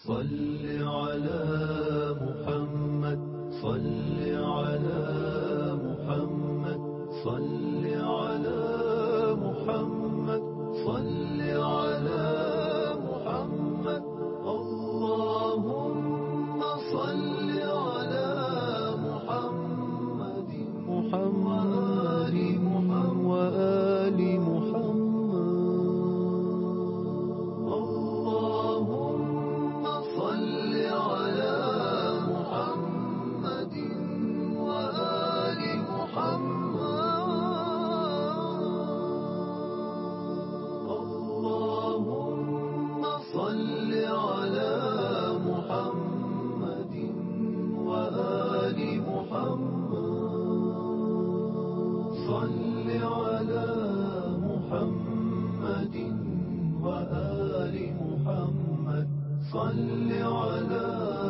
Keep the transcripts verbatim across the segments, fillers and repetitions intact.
صل على محمد صل على محمد صل على محمد صل على محمد اللهم صل على محمد محمد وآل محمد اللهم صل على محمد وآل محمد اللهم صل على محمد وآل محمد صل على محمد وآل محمد صل على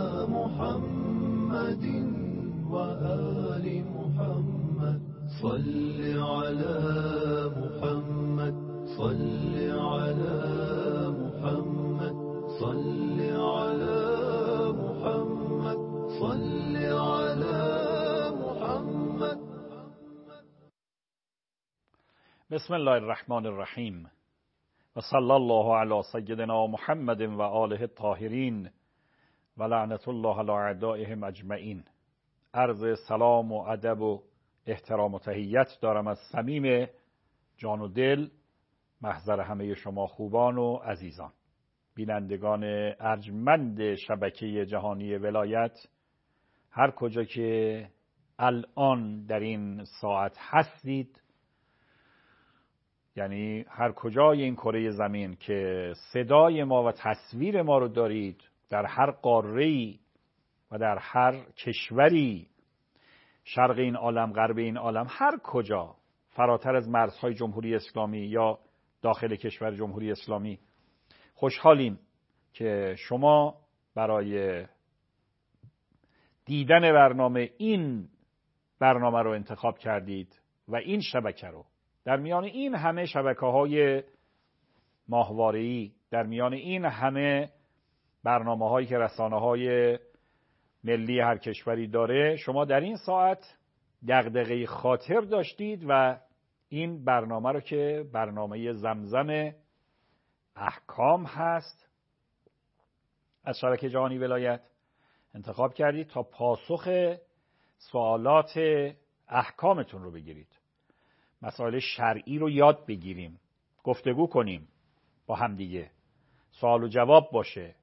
محمد وآل محمد صل على محمد صل على محمد صل على محمد صل على محمد. بسم الله الرحمن الرحیم و صلی الله علی سیدنا محمد و آله الطاهرین و لعنت الله علی اعدائهم اجمعین. عرض سلام و ادب و احترام و تحیت دارم از صمیم جان و دل محضر همه شما خوبان و عزیزان، بینندگان ارجمند شبکه جهانی ولایت، هر کجا که الان در این ساعت هستید، یعنی هر کجای این کره زمین که صدای ما و تصویر ما رو دارید، در هر قاره‌ای و در هر کشوری، شرق این عالم، غرب این عالم، هر کجا فراتر از مرزهای جمهوری اسلامی یا داخل کشور جمهوری اسلامی، خوشحالیم که شما برای دیدن برنامه این برنامه رو انتخاب کردید و این شبکه رو در میان این همه شبکه‌های ماهواره‌ای، در میان این همه برنامه‌هایی که رسانه‌های ملی هر کشوری داره، شما در این ساعت دغدغه خاطر داشتید و این برنامه رو که برنامه زمزم احکام هست از شبکه جهانی ولایت انتخاب کردید تا پاسخ سوالات احکامتون رو بگیرید، مسائل شرعی رو یاد بگیریم، گفتگو کنیم با همدیگه، سوال و جواب باشه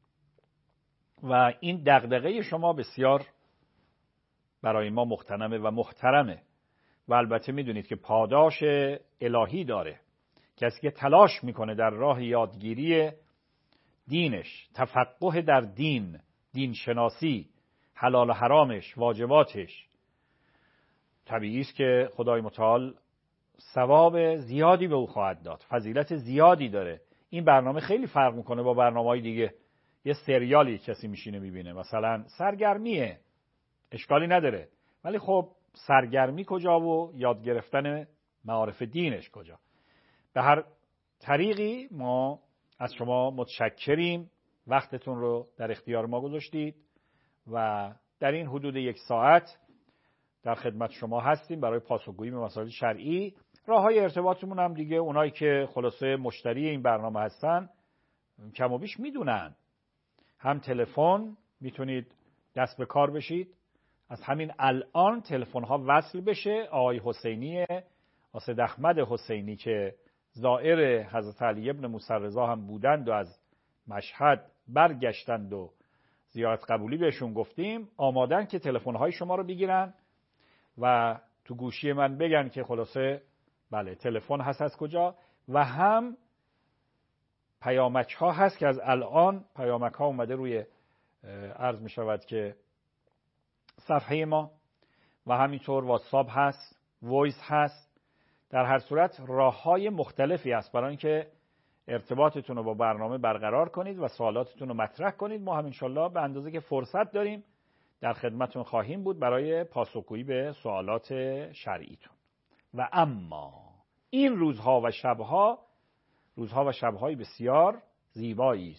و این دغدغه شما بسیار برای ما مغتنمه و محترمه و البته میدونید که پاداش الهی داره. کسی که تلاش میکنه در راه یادگیری دینش، تفقه در دین، دین شناسی، حلال و حرامش، واجباتش، طبیعی است که خدای متعال ثواب زیادی به او خواهد داد، فضیلت زیادی داره. این برنامه خیلی فرق میکنه با برنامه‌های دیگه. یه سریالی کسی میشینه میبینه، مثلا سرگرمیه، اشکالی نداره، ولی خب سرگرمی کجا و یاد گرفتن معارف دینش کجا؟ به هر طریقی ما از شما متشکریم، وقتتون رو در اختیار ما گذاشتید و در این حدود یک ساعت در خدمت شما هستیم برای پاسخگویی به مسائل شرعی. راه‌های ارتباطمون هم دیگه اونایی که خلاصه مشتری این برنامه هستن کم و بیش میدونن. هم تلفن میتونید دست به کار بشید، از همین الان تلفن ها وصل بشه. آقای حسینی، اسد احمد حسینی که زائر حضرت علی ابن موسی رضا هم بودند و از مشهد برگشتند و زیارت قبولی بهشون گفتیم، آمادن که تلفن های شما رو بگیرن و تو گوشی من بگن که خلاصه بله تلفن هست از کجا، و هم پیامک ها هست که از الان پیامک ها اومده روی عرض می شود که صفحه ما، و همینطور واتساپ هست، وایس هست. در هر صورت راه های مختلفی هست برای اینکه ارتباطتون رو با برنامه برقرار کنید و سوالاتتون رو مطرح کنید. ما هم انشالله به اندازه که فرصت داریم در خدمتتون خواهیم بود برای پاسخگویی به سوالات شرعیتون. و اما این روزها و شبها روزها و شبهای بسیار زیبایی است.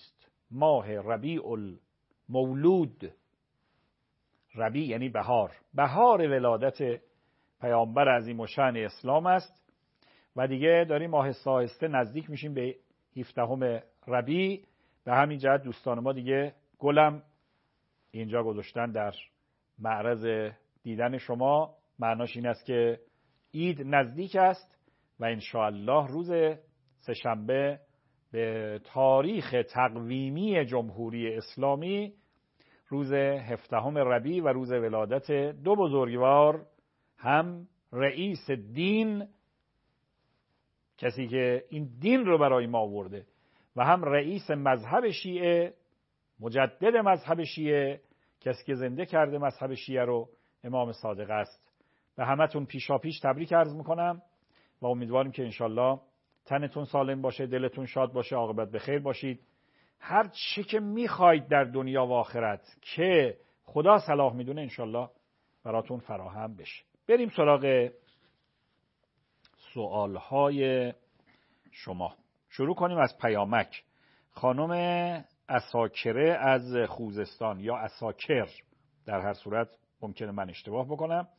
ماه ربیع المولود، ربیع یعنی بهار، بهار ولادت پیامبر عظیم الشأن اسلام است و دیگه داریم آهسته آهسته نزدیک میشیم به هفدهم ربیع. به همین جهت دوستان ما دیگه گلم اینجا گذاشتن در معرض دیدن شما. معناش این است که عید نزدیک است و انشاءالله روز سه‌شنبه به تاریخ تقویمی جمهوری اسلامی روز هفدهم ربیع و روز ولادت دو بزرگوار، هم رئیس دین، کسی که این دین رو برای ما آورده، و هم رئیس مذهب شیعه، مجدد مذهب شیعه، کسی که زنده کرده مذهب شیعه رو، امام صادق است. به همتون پیشا پیش تبریک عرض میکنم و امیدواریم که انشالله تنتون سالم باشه، دلتون شاد باشه، عاقبت به خیر باشید. هر چی که میخواید در دنیا و آخرت که خدا صلاح میدونه انشالله براتون فراهم بشه. بریم سراغ سوالهای شما. شروع کنیم از پیامک. خانم اساکره از خوزستان یا اساکر، در هر صورت ممکنه من اشتباه بکنم.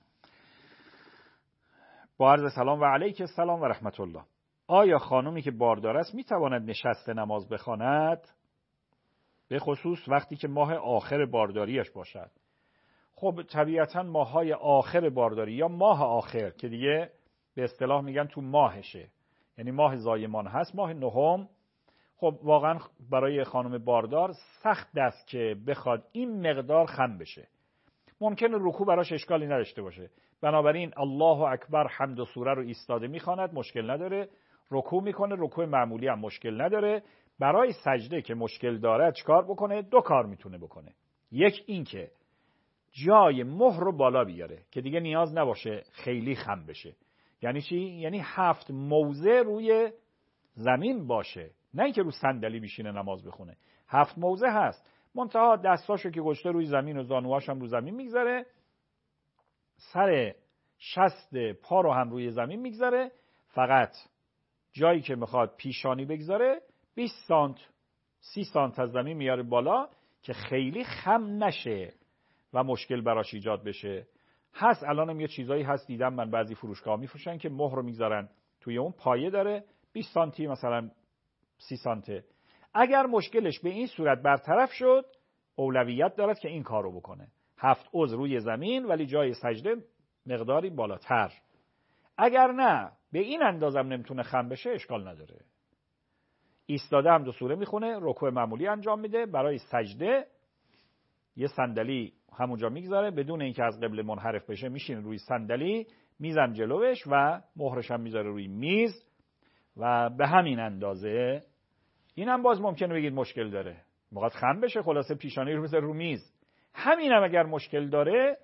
با عرض سلام و علیک السلام و رحمت الله. آیا خانمی که باردار است میتواند نشسته نماز بخواند، به خصوص وقتی که ماه آخر بارداریش باشد؟ خب طبیعتا ماهای آخر بارداری یا ماه آخر که دیگه به اصطلاح میگن تو ماهشه، یعنی ماه زایمان هست، ماه نهم، خب واقعا برای خانم باردار سخت است که بخواد این مقدار خم بشه. ممکنه رکوع براش اشکالی نداشته باشه، بنابراین الله اکبر حمد و سوره رو ایستاده میخواند، مشکل نداره. رکوع میکنه، رکوع معمولی هم مشکل نداره. برای سجده که مشکل داره چیکار بکنه؟ دو کار میتونه بکنه. یک این که جای مهر رو بالا بیاره که دیگه نیاز نباشه خیلی خم بشه. یعنی چی؟ یعنی هفت موضع روی زمین باشه، نه اینکه رو صندلی بشینه نماز بخونه. هفت موضع هست، منتها دستاشو که گشته روی زمین و زانوهاش هم رو زمین میگذاره، سر شست پا رو هم روی زمین میگذاره، فقط جایی که میخواد پیشانی بگذاره بیست سانت سی سانت از زمین میاره بالا که خیلی خم نشه و مشکل براش ایجاد بشه. هست الانم یه چیزایی هست دیدم من، بعضی فروشگاه میفروشن که مهر رو میگذارن توی اون، پایه داره بیست سانتی مثلا سی سانته. اگر مشکلش به این صورت برطرف شد، اولویت دارد که این کار رو بکنه. هفت عضو روی زمین ولی جای سجده مقداری بالاتر. اگر نه به این اندازم نمیتونه خم بشه، اشکال نداره. ایستاده هم دو سوره میخونه، رکوع معمولی انجام میده. برای سجده یه صندلی همونجا میگذاره، بدون اینکه از قبله منحرف بشه میشینه روی صندلی، میزم جلوش و مهرش هم میذاره روی میز و به همین اندازه. این هم باز ممکنه بگید مشکل داره، میخواد خم بشه، خلاصه پیشانی رو بذاره رو میز. همین هم اگر مشکل داره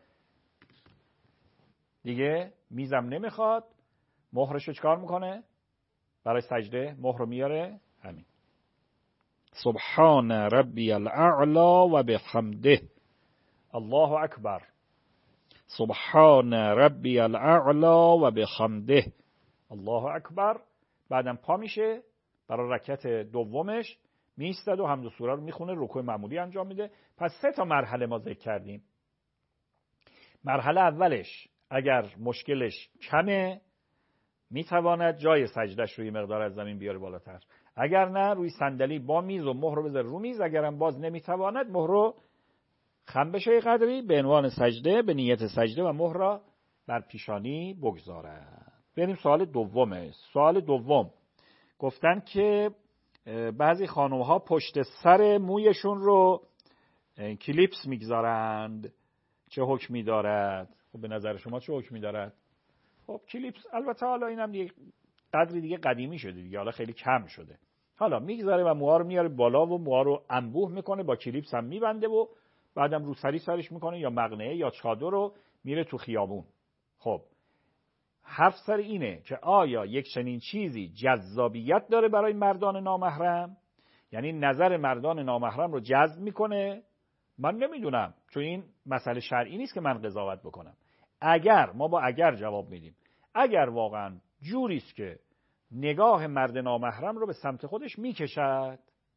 دیگه میزم نمیخواد، مهرش رو چکار میکنه؟ برای سجده مهر رو میاره، همین سبحان ربی الاعلا و بحمده الله اکبر، سبحان ربی الاعلا و بحمده الله اکبر. بعدم پا میشه برای رکعت دومش، میستد و حمد و سوره رو میخونه، رکوع معمولی انجام میده. پس سه تا مرحله ما ذکر کردیم. مرحله اولش اگر مشکلش کمه میتواند جای سجدش روی مقدار از زمین بیاره بالاتر، اگر نه روی صندلی با میز و مهر رو بذاره رو میز. اگرم باز نمیتواند مهر رو خم بشه قدری به عنوان سجده، به نیت سجده و مهر را بر پیشانی بگذارد. بریم سوال دومه. سوال دوم گفتن که بعضی خانوم‌ها پشت سر مویشون رو کلیپس میگذارند، چه حکمی دارد؟ خب به نظر شما چه حکمی دارد؟ خب کلیپس البته حالا اینم دیگه قدری دیگه قدیمی شده دیگه، حالا خیلی کم شده. حالا میگذاره و موها رو میاره بالا و موها رو انبوه میکنه، با کلیپس هم میبنده و بعدم روسری سرش میکنه یا مقنعه یا چادر رو میره تو خیابون. خب حرف سر اینه که آیا یک چنین چیزی جذابیت داره برای مردان نامحرم؟ یعنی نظر مردان نامحرم رو جذب میکنه؟ من نمیدونم، چون این مسئله شرعی نیست که من قضاوت بکنم. اگر ما با اگر جواب میدیم، اگر واقعا جوری است که نگاه مرد نامحرم رو به سمت خودش میکشد،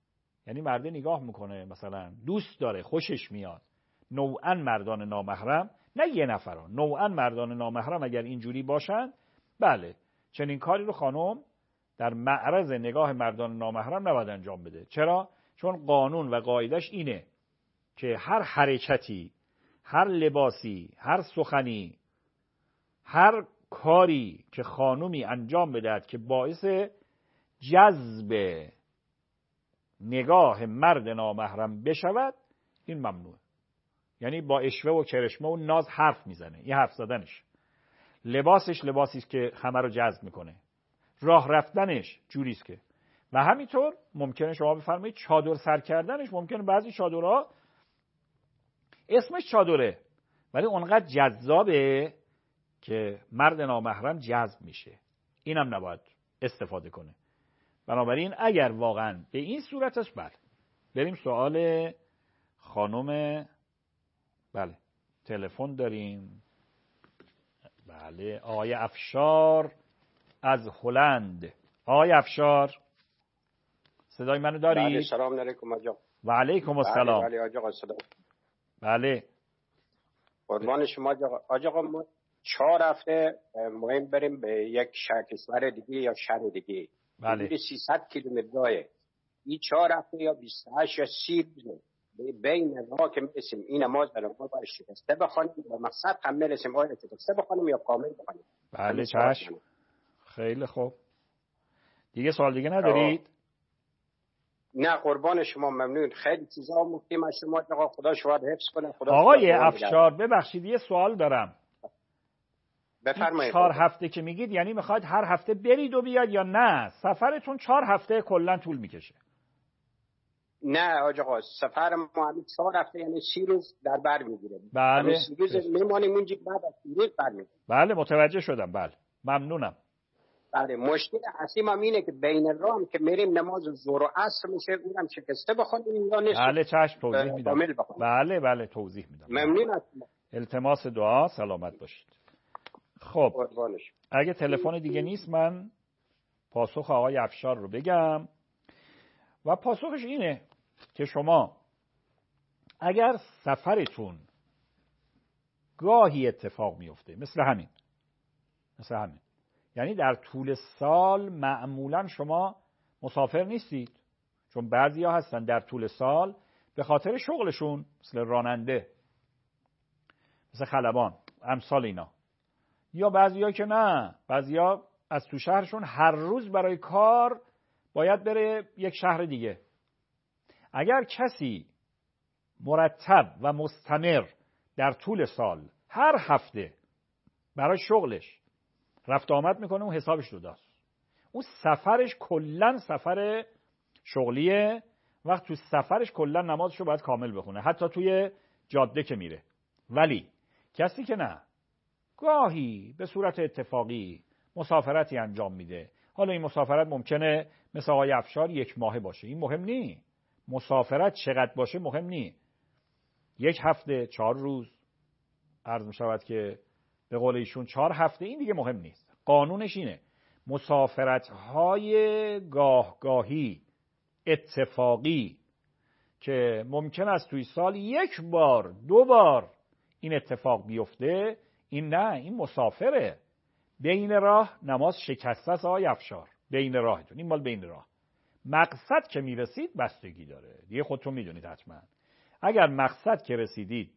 یعنی مرده نگاه میکنه، مثلا دوست داره، خوشش میاد. نوعاً مردان نامحرم، نه یه نفران، نوعاً مردان نامحرم اگر اینجوری باشن، بله چنین کاری رو خانم در معرض نگاه مردان نامحرم نباید انجام بده. چرا؟ چون قانون و قاعدش اینه که هر حرکتی، هر لباسی، هر سخنی، هر کاری که خانومی انجام بدهد که باعث جذب نگاه مرد نامحرم بشود، این ممنوعه. یعنی با اشوه و کرشمه و ناز حرف میزنه، این حرف زدنش. لباسش لباسی است که همه رو جذب میکنه. راه رفتنش جوری است که، و همینطور ممکنه شما بفرمایید چادر سر کردنش، ممکنه بعضی چادرها اسمش چادره ولی اونقدر جذابه که مرد نامحرم جذب میشه. اینم نباید استفاده کنه. بنابراین اگر واقعا به این صورتش، بله. بریم سوال خانم. بله تلفن داریم. بله آقای افشار از هلند. آقای افشار صدای منو دارید؟ بله سلام علیکم آقا. و علیکم السلام. بله بله آقا صدا. بله قربان شما آقا. آقا ما چهار هفته مهم بریم به یک شهر دیگه یا شهر دیگه. بله. حدود سیصد کیلومتر راهه. این چهار هفته یا بیست و هشت یا سی روز بین راه که میرسیم این نماز رو ما باید شکسته بخونیم، به مقصد هم میرسیم آیه شکسته بخونیم یا کامل بخونیم. بله چشم. خیلی خوب. دیگه سوال دیگه ندارید؟ نه قربان شما ممنون. خیلی چیزا مفتیم از شما آقا. خدا شما حفظ کنه. خدا آقای افشار ببخشید یه سوال دارم. بفرمایید. چهار هفته که میگید یعنی میخواید هر هفته برید و بیاد یا نه سفرتون چهار هفته کلا طول میکشه؟ نه آقا سفر ما همین چهار هفته یعنی سی روز در بر میگیره. بله سی روز میمونیم اونجا بعد از سی روز برمیگردیم. بله متوجه شدم. بله ممنونم. بله مشکل اصلی ما اینه که بین راه که میریم نماز ظهر و عصر میشه اونم شکسته بخونیم یا نیست. بله چشم توضیح میدم. بله بله توضیح میدم. ممنون هستم. التماس دعا. سلامت باشید. خب اگه تلفن دیگه نیست من پاسخ آقای افشار رو بگم و پاسخش اینه که شما اگر سفرتون گاهی اتفاق میفته مثل همین مثل همین یعنی در طول سال معمولا شما مسافر نیستید، چون بعضیا هستن در طول سال به خاطر شغلشون مثل راننده، مثل خلبان، امثال اینا، یا بعضیا که نه، بعضیا از تو شهرشون هر روز برای کار باید بره یک شهر دیگه. اگر کسی مرتب و مستمر در طول سال هر هفته برای شغلش رفت آمد میکنه اون حسابش جداست. اون سفرش کلا سفر شغلیه، وقت تو سفرش کلا نمازشو باید کامل بخونه حتی توی جاده که میره. ولی کسی که نه گاهی به صورت اتفاقی مسافرتی انجام میده، حالا این مسافرت ممکنه مثل آقای افشار یک ماهه باشه، این مهم نی. مسافرت چقدر باشه مهم نی. یک هفته، چهار روز، عرض میشود که به قول ایشون چهار هفته، این دیگه مهم نیست. قانونش اینه مسافرت‌های گاهگاهی اتفاقی که ممکن است توی سال یک بار دو بار این اتفاق بیفته، این نه، این مسافره. بین راه نماز شکسته است آقای افشار. بین راهتون، این مال بین راه. مقصد که میرسید بستگی داره دیگه، خودتون میدونید حتما. اگر مقصد که رسیدید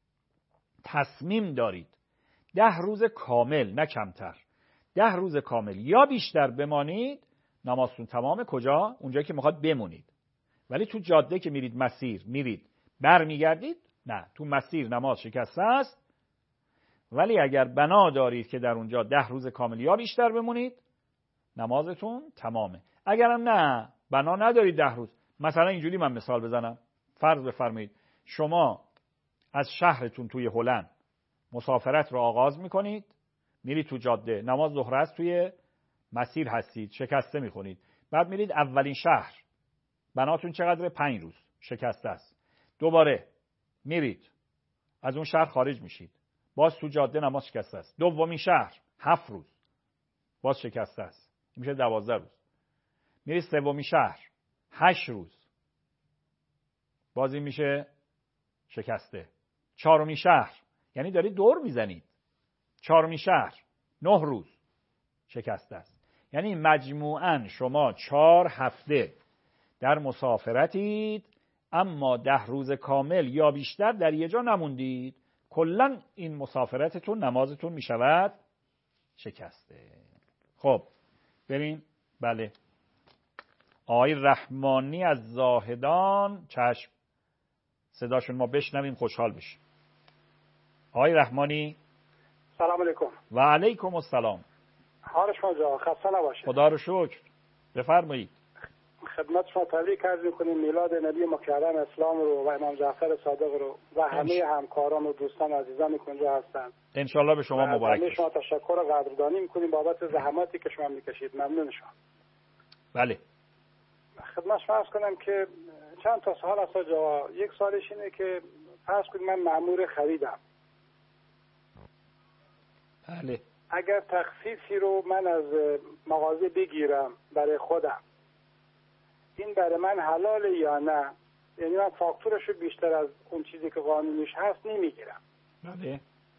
تصمیم دارید ده روز کامل نه کمتر، ده روز کامل یا بیشتر بمانید، نمازتون تمامه. کجا؟ اونجایی که میخواد بمونید. ولی تو جاده که میرید مسیر میرید برمیگردید، نه، تو مسیر نماز شکسته است. ولی اگر بنا دارید که در اونجا ده روز کامل یا بیشتر بمونید، نمازتون تمامه. اگرم نه بنا ندارید ده روز، مثلا اینجوری من مثال بزنم، فرض بفرمایید شما از شهرتون توی هلند مسافرت رو آغاز میکنید، میرید تو جاده، نماز ظهر است، توی مسیر هستید، شکسته میخونید، بعد میرید اولین شهر، بناتون چقدره؟ پنج روز، شکسته است. دوباره میرید از اون شهر خارج میشید، باز تو جاده نماز شکسته است. دومین شهر هفت روز، باز شکسته است، میشه دوازده روز. میرید سومین شهر هشت روز، بازی میشه شکسته. چهارمین شهر یعنی داری دور میزنید. چهارمین شهر نه روز شکسته است. یعنی مجموعاً شما چهار هفته در مسافرتید، اما ده روز کامل یا بیشتر در یه جا نموندید. کلاً این مسافرتتون، نمازتون میشود شکسته. خب بریم. بله، آقای رحمانی از زاهدان. چشم، صداشون ما بشنویم خوشحال بشیم. آقای رحمانی، سلام علیکم. و علیکم السلام. حال شما جا خسته نباشه. خدا رو شکر. بفرمایید. خدمت شما تبریک عرض می‌کنیم میلاد نبی مکرم اسلام رو و امام جعفر صادق رو و همه همکاران و دوستان عزیزانی که اونجا هستند. ان شاء الله به شما مبارک باشه. شما تشکر و قدردانی می‌کنیم بابت زحماتی که شما می‌کشید. ممنون شما. بله. خدمت شما عرض کنم که چند تا سوال است جا. یک سوالش اینه که فرض کنید من مأمور خریدم. بله. اگر تخفیفی رو من از مغازه بگیرم برای خودم، این برای من حلاله یا نه؟ یعنی من فاکتورش رو بیشتر از اون چیزی که قانونیش هست نمیگیرم. بله.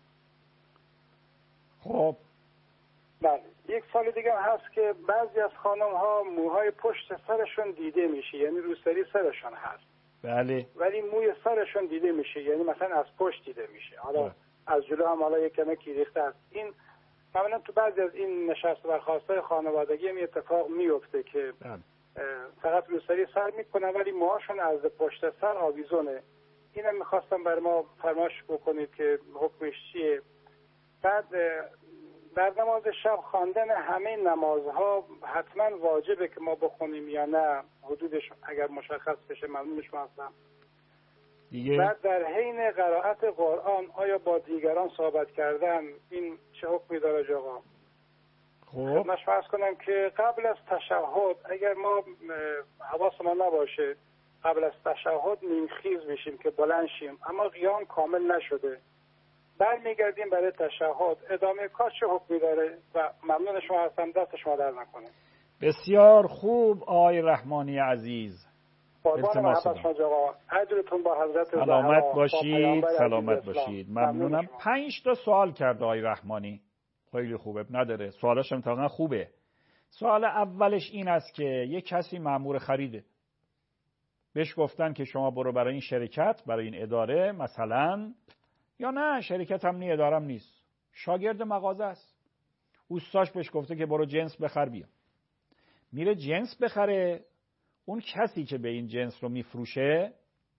خب بله. یک سال دیگه هست که بعضی از خانم ها موهای پشت سرشون دیده میشه، یعنی روسری سرشون هست. بله. ولی موی سرشون دیده میشه، یعنی مثلا از پشت دیده میشه. حالا بله. از جلو هم حالا یک کمی ریخته است. این معمولا تو بعضی از این نشست برخاستای خانوادگی هم اتفاق میفته که بله. فقط روسری سر میکنن ولی موهاشون از پشت سر آویزونه. اینم میخواستم بر ما فرمایش بکنید که حکمش چیه. بعد در نماز شب خواندن همه نمازها حتما واجبه که ما بخونیم یا نه؟ حدودش اگر مشخص بشه ممنون شما هستم. دیگه بعد در حین قرائت قرآن آیا با دیگران صحبت کردن این چه حکمی داره آقا؟ خب خدمت فرض کنم که قبل از تشهد اگر ما حواسمون نباشه قبل از تشهد نیمخیز بشیم که بلند شیم اما قیام کامل نشده، برمیگردیم برای تشهد، ادامه کار چه حکمی داره؟ و ممنون شما هستم، دست شما در نکنه. بسیار خوب آقای رحمانی عزیز. قربان محبت شما جواب. اجرتون با حضرت سلامت باشید. سلامت باشید. ممنونم. پنج تا سوال کرد آقای رحمانی. خیلی خوبه، نداره. سوالش امتحانا خوبه. سوال اولش این است که یک کسی مأمور خریده. بهش گفتن که شما برو برای این شرکت، برای این اداره مثلا، یا نه شرکت هم نی، اداره هم نیست، شاگرد مغازه است. اوستاش بهش گفته که برو جنس بخر بیا. میره جنس بخره. اون کسی که به این جنس رو میفروشه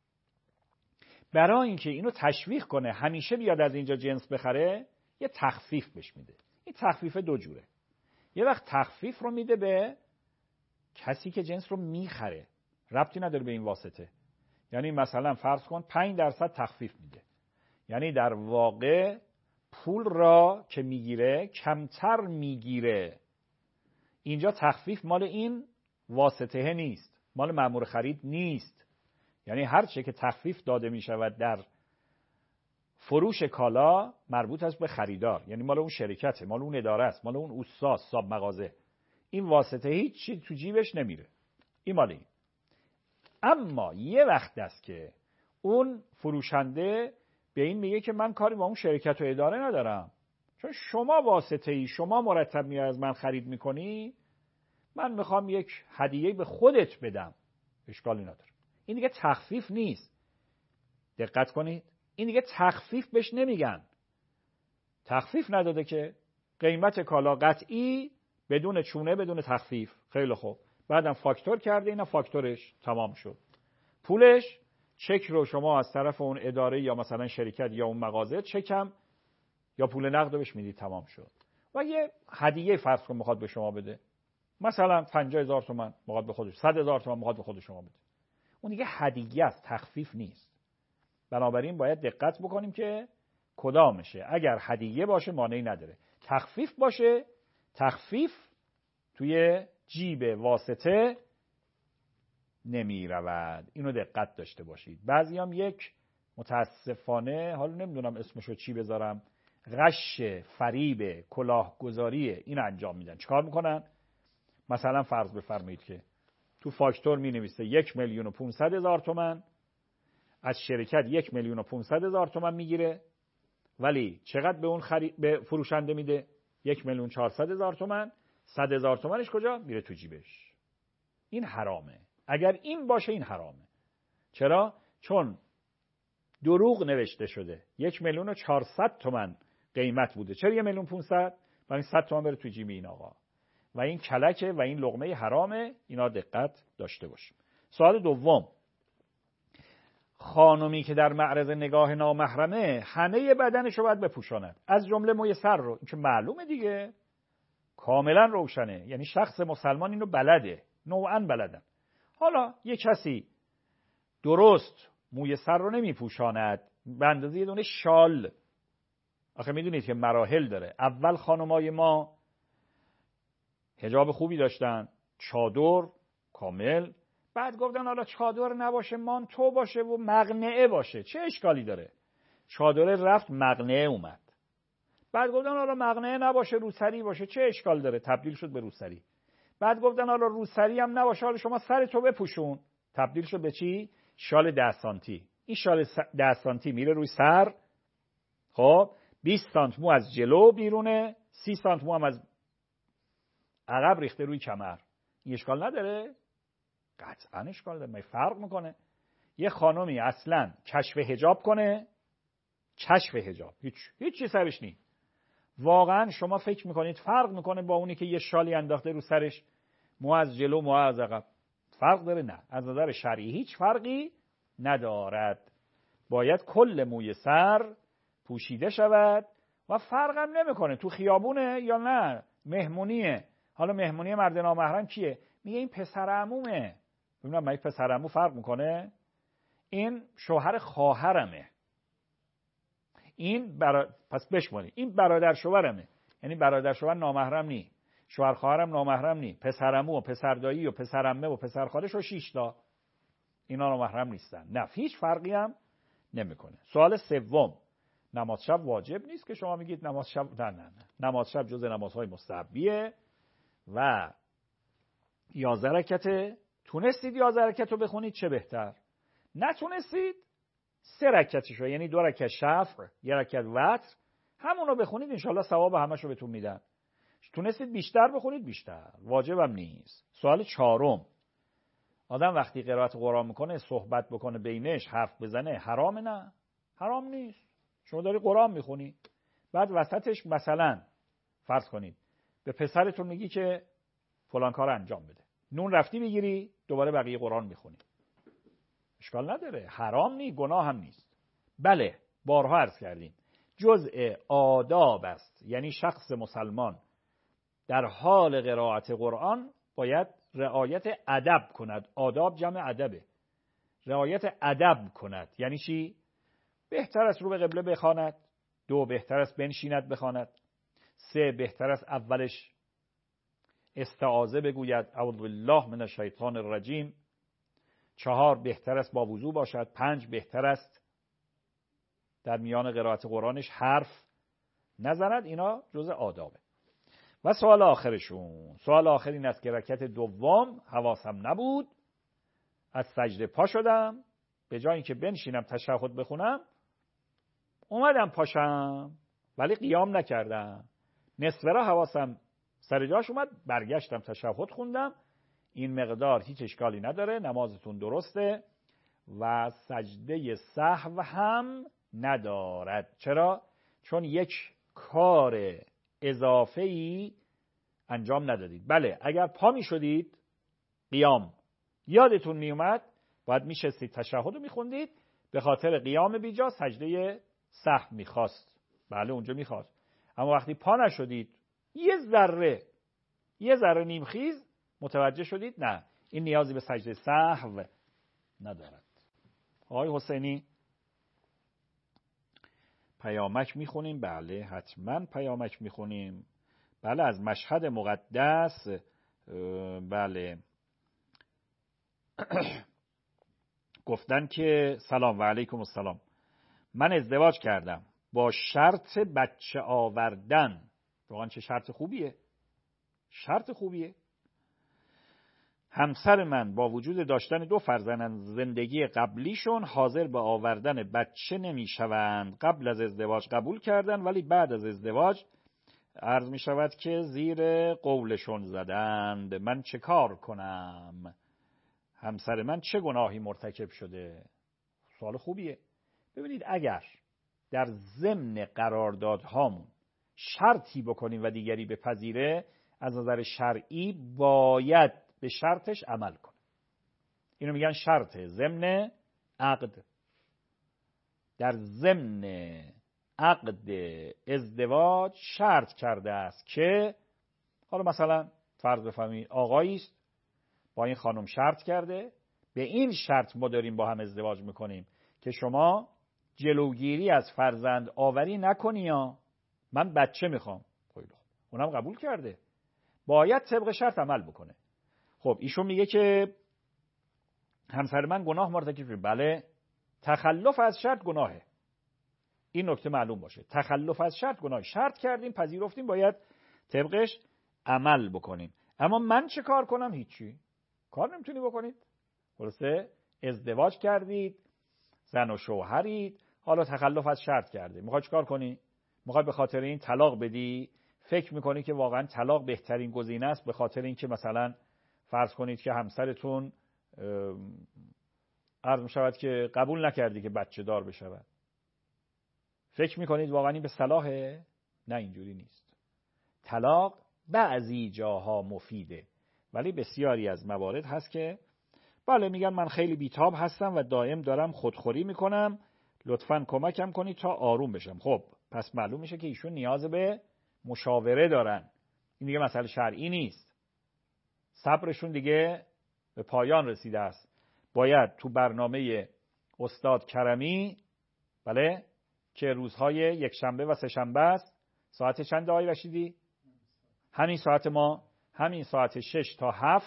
برای اینکه اینو تشویق کنه همیشه بیاد از اینجا جنس بخره، یه تخفیف بهش میده. این تخفیف دو جوره. یه وقت تخفیف رو میده به کسی که جنس رو میخره، ربطی نداره به این واسطه. یعنی مثلا فرض کن پنج درصد تخفیف میده، یعنی در واقع پول را که میگیره کمتر میگیره. اینجا تخفیف مال این واسطه نیست، مال مأمور خرید نیست. یعنی هر چه که تخفیف داده میشود در فروش کالا مربوط است به خریدار، یعنی مال اون شرکته، مال اون اداره است، مال اون اوستا صاحب مغازه. این واسطه هیچ چیز تو جیبش نمیره، این مال این. اما یه وقت است که اون فروشنده به این میگه که من کاری با اون شرکت و اداره ندارم، چون شما واسطه ای، شما مرتب میای از من خرید میکنی، من میخوام یک هدیه به خودت بدم، اشکالی نداره. این دیگه تخفیف نیست. دقت کنید، این دیگه تخفیف بهش نمیگن. تخفیف نداده که، قیمت کالا قطعی بدون چونه بدون تخفیف. خیلی خوب. بعدم فاکتور کرده، اینا فاکتورش تمام شد. پولش چک رو شما از طرف اون اداره یا مثلا شرکت یا اون مغازه چکم یا پول نقد رو بهش میدی، تمام شد. و یه هدیه فرض کن میخواد به شما بده، مثلا پنجاه هزار تومان میخواد به خودش، صد هزار تومان میخواد به خود شما بده. اون دیگه هدیه است، تخفیف نیست. بنابراین باید دقت بکنیم که کدامشه. اگر هدیه باشه مانعی نداره. تخفیف باشه، تخفیف توی جیب واسطه نمی رود. اینو دقت داشته باشید. بعضی هم یک متاسفانه، حالا نمیدونم اسمشو چی بذارم، غش، فریب، کلاهگذاری این انجام میدن. چیکار میکنن؟ مثلا فرض بفرمایید که تو فاکتور می نویسه یک میلیون و پونصد هزار تومان، از شرکت یک میلیون و پونصد هزار تومان میگیره، ولی چقدر به اون خرید به فروشنده میده؟ یک میلیون چهارصد هزار تومان. صد هزار تومانش کجا میره؟ تو جیبش. این حرامه. اگر این باشه این حرامه. چرا؟ چون دروغ نوشته شده. یک میلیون و چهارصد تومان قیمت بوده. چرا یک میلیون پونصد؟ ولی صد تومان بره تو جیب این آقا. و این کلکه و این لقمه حرامه. اینا دقت داشته باشیم. سوال دوم، خانمی که در معرض نگاه نامحرمه همه بدنش رو باید بپوشاند، از جمله موی سر رو. این که معلومه دیگه، کاملا روشنه. یعنی شخص مسلمان اینو بلده، نوعاً بلدن. حالا یک کسی درست موی سر رو نمیپوشاند، به اندازه یه دونه شال. آخه میدونید که مراحل داره. اول خانمای ما حجاب خوبی داشتن، چادر کامل. بعد گفتن حالا چادر نباشه، مانتو باشه و مقنعه باشه. چه اشکالی داره؟ چادر رفت، مقنعه اومد. بعد گفتن حالا مقنعه نباشه، روسری باشه. چه اشکال داره؟ تبدیل شد به روسری. بعد گفتن حالا روسری هم نباشه، حالا شما سرتو بپوشون. تبدیل شد به چی؟ شال ده سانتی. این شال ده سانتی میره روی سر. خب بیست سانت مو از جلو بیرونه، سی سانت مو هم از عقب ریخته روی کمر. این اشکال نداره؟ قطعا اشکال داره. می فرق میکنه. یه خانمی اصلا کشف حجاب کنه، کشف حجاب هیچ هیچ چیز سرش نیست. واقعا شما فکر میکنید فرق میکنه با اونی که یه شالی انداخته رو سرش، مو از جلو مو از عقب؟ فرق داره؟ نه. از نظر شرعی هیچ فرقی ندارد. باید کل موی سر پوشیده شود و فرقم نمیکنه تو خیابونه یا نه مهمونیه. حالا مهمونی مرد نامحرم کیه؟ میگه این پسر عمومه. ببینم من پسر عمو فرق میکنه؟ این شوهر خواهرمه. این برا... پس بشماری این برادر شوهرمه. یعنی برادر شوهر نامحرم نی، شوهر خواهرم نامحرم نی، پسر عمو و پسر دایی و پسر عمه و پسر خالش و شش تا اینا نامحرم نیستن. نه هیچ فرقی هم نمیکنه. سوال سوم، نماز شب واجب نیست که شما میگید نماز شب. نه نه نه. نماز شب جزء نمازهای مستحبیه و یازده رکعته. تونستید یازده رکعت رو بخونید چه بهتر. نتونستید سه رکعتشو، یعنی دو رکعت شفع، یه رکعت وتر، همون رو بخونید انشالله ثواب همشو بهتون میدن. تونستید بیشتر بخونید بیشتر، واجبم نیست. سوال چهارم، آدم وقتی قرائت قرآن میکنه صحبت بکنه بینش، حرف بزنه، حرامه؟ نه حرام نیست. شما داری قرآن میخونی، بعد وسطش مثلا فرض کنید به پسرتون میگی که فلان کار انجام بده، نون رفتی بگیری دوباره بقیه قرآن میخونی، اشکال نداره، حرام نیست، گناه هم نیست. بله بارها عرض کردیم جزء آداب است. یعنی شخص مسلمان در حال قرائت قرآن باید رعایت ادب کند. آداب جمع ادبه. رعایت ادب کند یعنی چی؟ بهتر است رو به قبله بخواند، دو بهتر است بنشیند بخواند، سه بهتر است اولش استعاذه بگوید اعوذ بالله من الشیطان الرجیم، چهار بهتر است با وضو باشد، پنج بهتر است در میان قرائت قرآنش حرف نزند. اینا جزء آدابه. و سوال آخرشون، سوال آخر این است که رکعت دوم حواسم نبود، از سجده پا شدم، به جای اینکه بنشینم تشهد بخونم اومدم پاشم ولی قیام نکردم، نصف راه حواسم سر جاش اومد، برگشتم تشهد خوندم. این مقدار هیچ اشکالی نداره، نمازتون درسته و سجده سهو هم ندارد. چرا؟ چون یک کار اضافه‌ای انجام ندادید. بله اگر پا می شدید قیام یادتون می اومد باید می شستید تشهد رو می خوندید، به خاطر قیام بیجا سجده سهو می خواست. بله اونجا می خواست. اما وقتی پا نشدید یه ذره یه ذره نیمخیز متوجه شدید نه این نیازی به سجده سهو ندارد. آقای حسینی پیامک میخونیم؟ بله حتما پیامک میخونیم. بله از مشهد مقدس. بله گفتن که سلام و علیکم السلام، من ازدواج کردم با شرط بچه آوردن. واقعا چه شرط خوبیه، شرط خوبیه. همسر من با وجود داشتن دو فرزند زندگی قبلیشون حاضر به آوردن بچه نمی شوند. قبل از ازدواج قبول کردن ولی بعد از ازدواج عرض می شود که زیر قولشون زدند. من چه کار کنم؟ همسر من چه گناهی مرتکب شده؟ سوال خوبیه. ببینید اگر در ضمن قراردادهامون شرطی بکنیم و دیگری بپذیره، از نظر شرعی باید به شرطش عمل کنه. اینو میگن شرط ضمن عقد. در ضمن عقد ازدواج شرط کرده است که حالا مثلا فرض بفرمایید آقایی است با این خانم شرط کرده، به این شرط ما داریم با هم ازدواج میکنیم که شما جلوگیری از فرزند آوری نکنی یا من بچه میخوام. خیلی خوب، اونم قبول کرده، باید طبق شرط عمل بکنه. خب ایشون میگه که همسر من گناه مرتکب شده. بله، تخلف از شرط گناهه. این نکته معلوم باشه. تخلف از شرط گناه. شرط کردیم، پذیرفتیم، باید طبقش عمل بکنیم. اما من چه کار کنم؟ هیچی. کار نمیتونی بکنید. درسته؟ ازدواج کردید، زن و شوهرید، حالا تخلف از شرط کرده. میخوای چیکار کنی؟ میخوای به خاطر این طلاق بدی؟ فکر میکنی که واقعا طلاق بهترین گزینه است به خاطر اینکه مثلا فرض کنید که همسرتون عرض میشود که قبول نکردی که بچه دار بشود. فکر میکنید واقعا این به صلاحه؟ نه، اینجوری نیست. طلاق بعضی جاها مفیده، ولی بسیاری از موارد هست که بله میگن من خیلی بیتاب هستم و دائم دارم خودخوری میکنم، لطفاً کمکم کنید تا آروم بشم. خب پس معلوم میشه که ایشون نیاز به مشاوره دارن. این دیگه مسئله شرعی نیست. صبرشون دیگه به پایان رسیده است. باید تو برنامه استاد کرمی، بله، که روزهای یک شنبه و سه شنبه است، ساعت چند آقای رشیدی؟ همین ساعت ما، همین ساعت شش تا هفت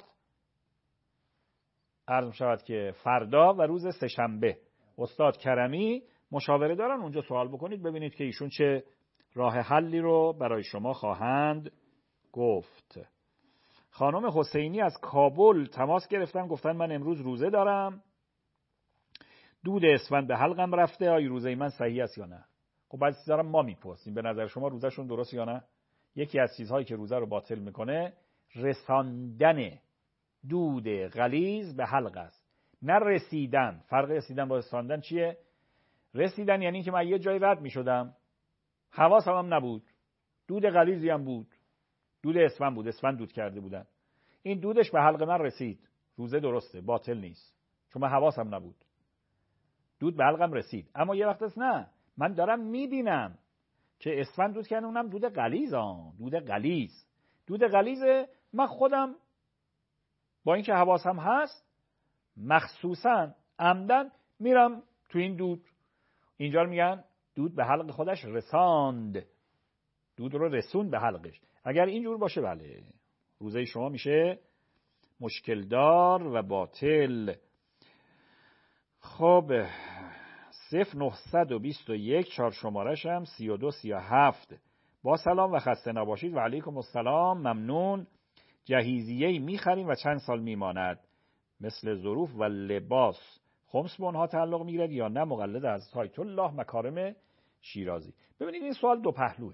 عرض شود که فردا و روز سه شنبه استاد کرمی مشاوره دارن. اونجا سوال بکنید ببینید که ایشون چه راه حلی رو برای شما خواهند گفت. خانم حسینی از کابل تماس گرفتن، گفتن من امروز روزه دارم، دود اسفند به حلقم رفته، آیا روزه من صحیح است یا نه؟ خب بعضی چیزا رو ما میپرسیم، به نظر شما روزهشون درست یا نه؟ یکی از چیزهایی که روزه رو باطل میکنه رساندن دود غلیظ به حلق است، نه رسیدن. فرق رسیدن با رساندن چیه؟ رسیدن یعنی که من یه جای رد میشدم، حواسم هم نبود، دود غلیظی هم بود، دود اسفند بود، اسفند دود کرده بودن، این دودش به حلق من رسید، روزه درسته، باطل نیست، چون من حواسم نبود، دود به حلقم رسید. اما یه وقت است نه، من دارم میبینم که اسفند دود کرده، اونم دود غلیظ، آن دود غلیظ، دود غلیظه، من خودم با اینکه حواسم هست مخصوصا عمدن میرم تو این دود. اینجا میگن دود به حلق خودش رساند، دود رو رسوند به حلقش. اگر اینجور باشه بله روزه شما میشه مشکل دار و باطل. خب صفر نهصد و بیست و یک چهار شمارش هم سی و دو سی و هفت. با سلام و خسته نباشید. و علیکم السلام، ممنون. جهیزیه‌ای میخریم و چند سال میماند، مثل ظروف و لباس خمس به اونها تعلق میگیرد یا نه؟ مقلد از آیت الله مکارم شیرازی. ببینید این سوال دو پهلوه.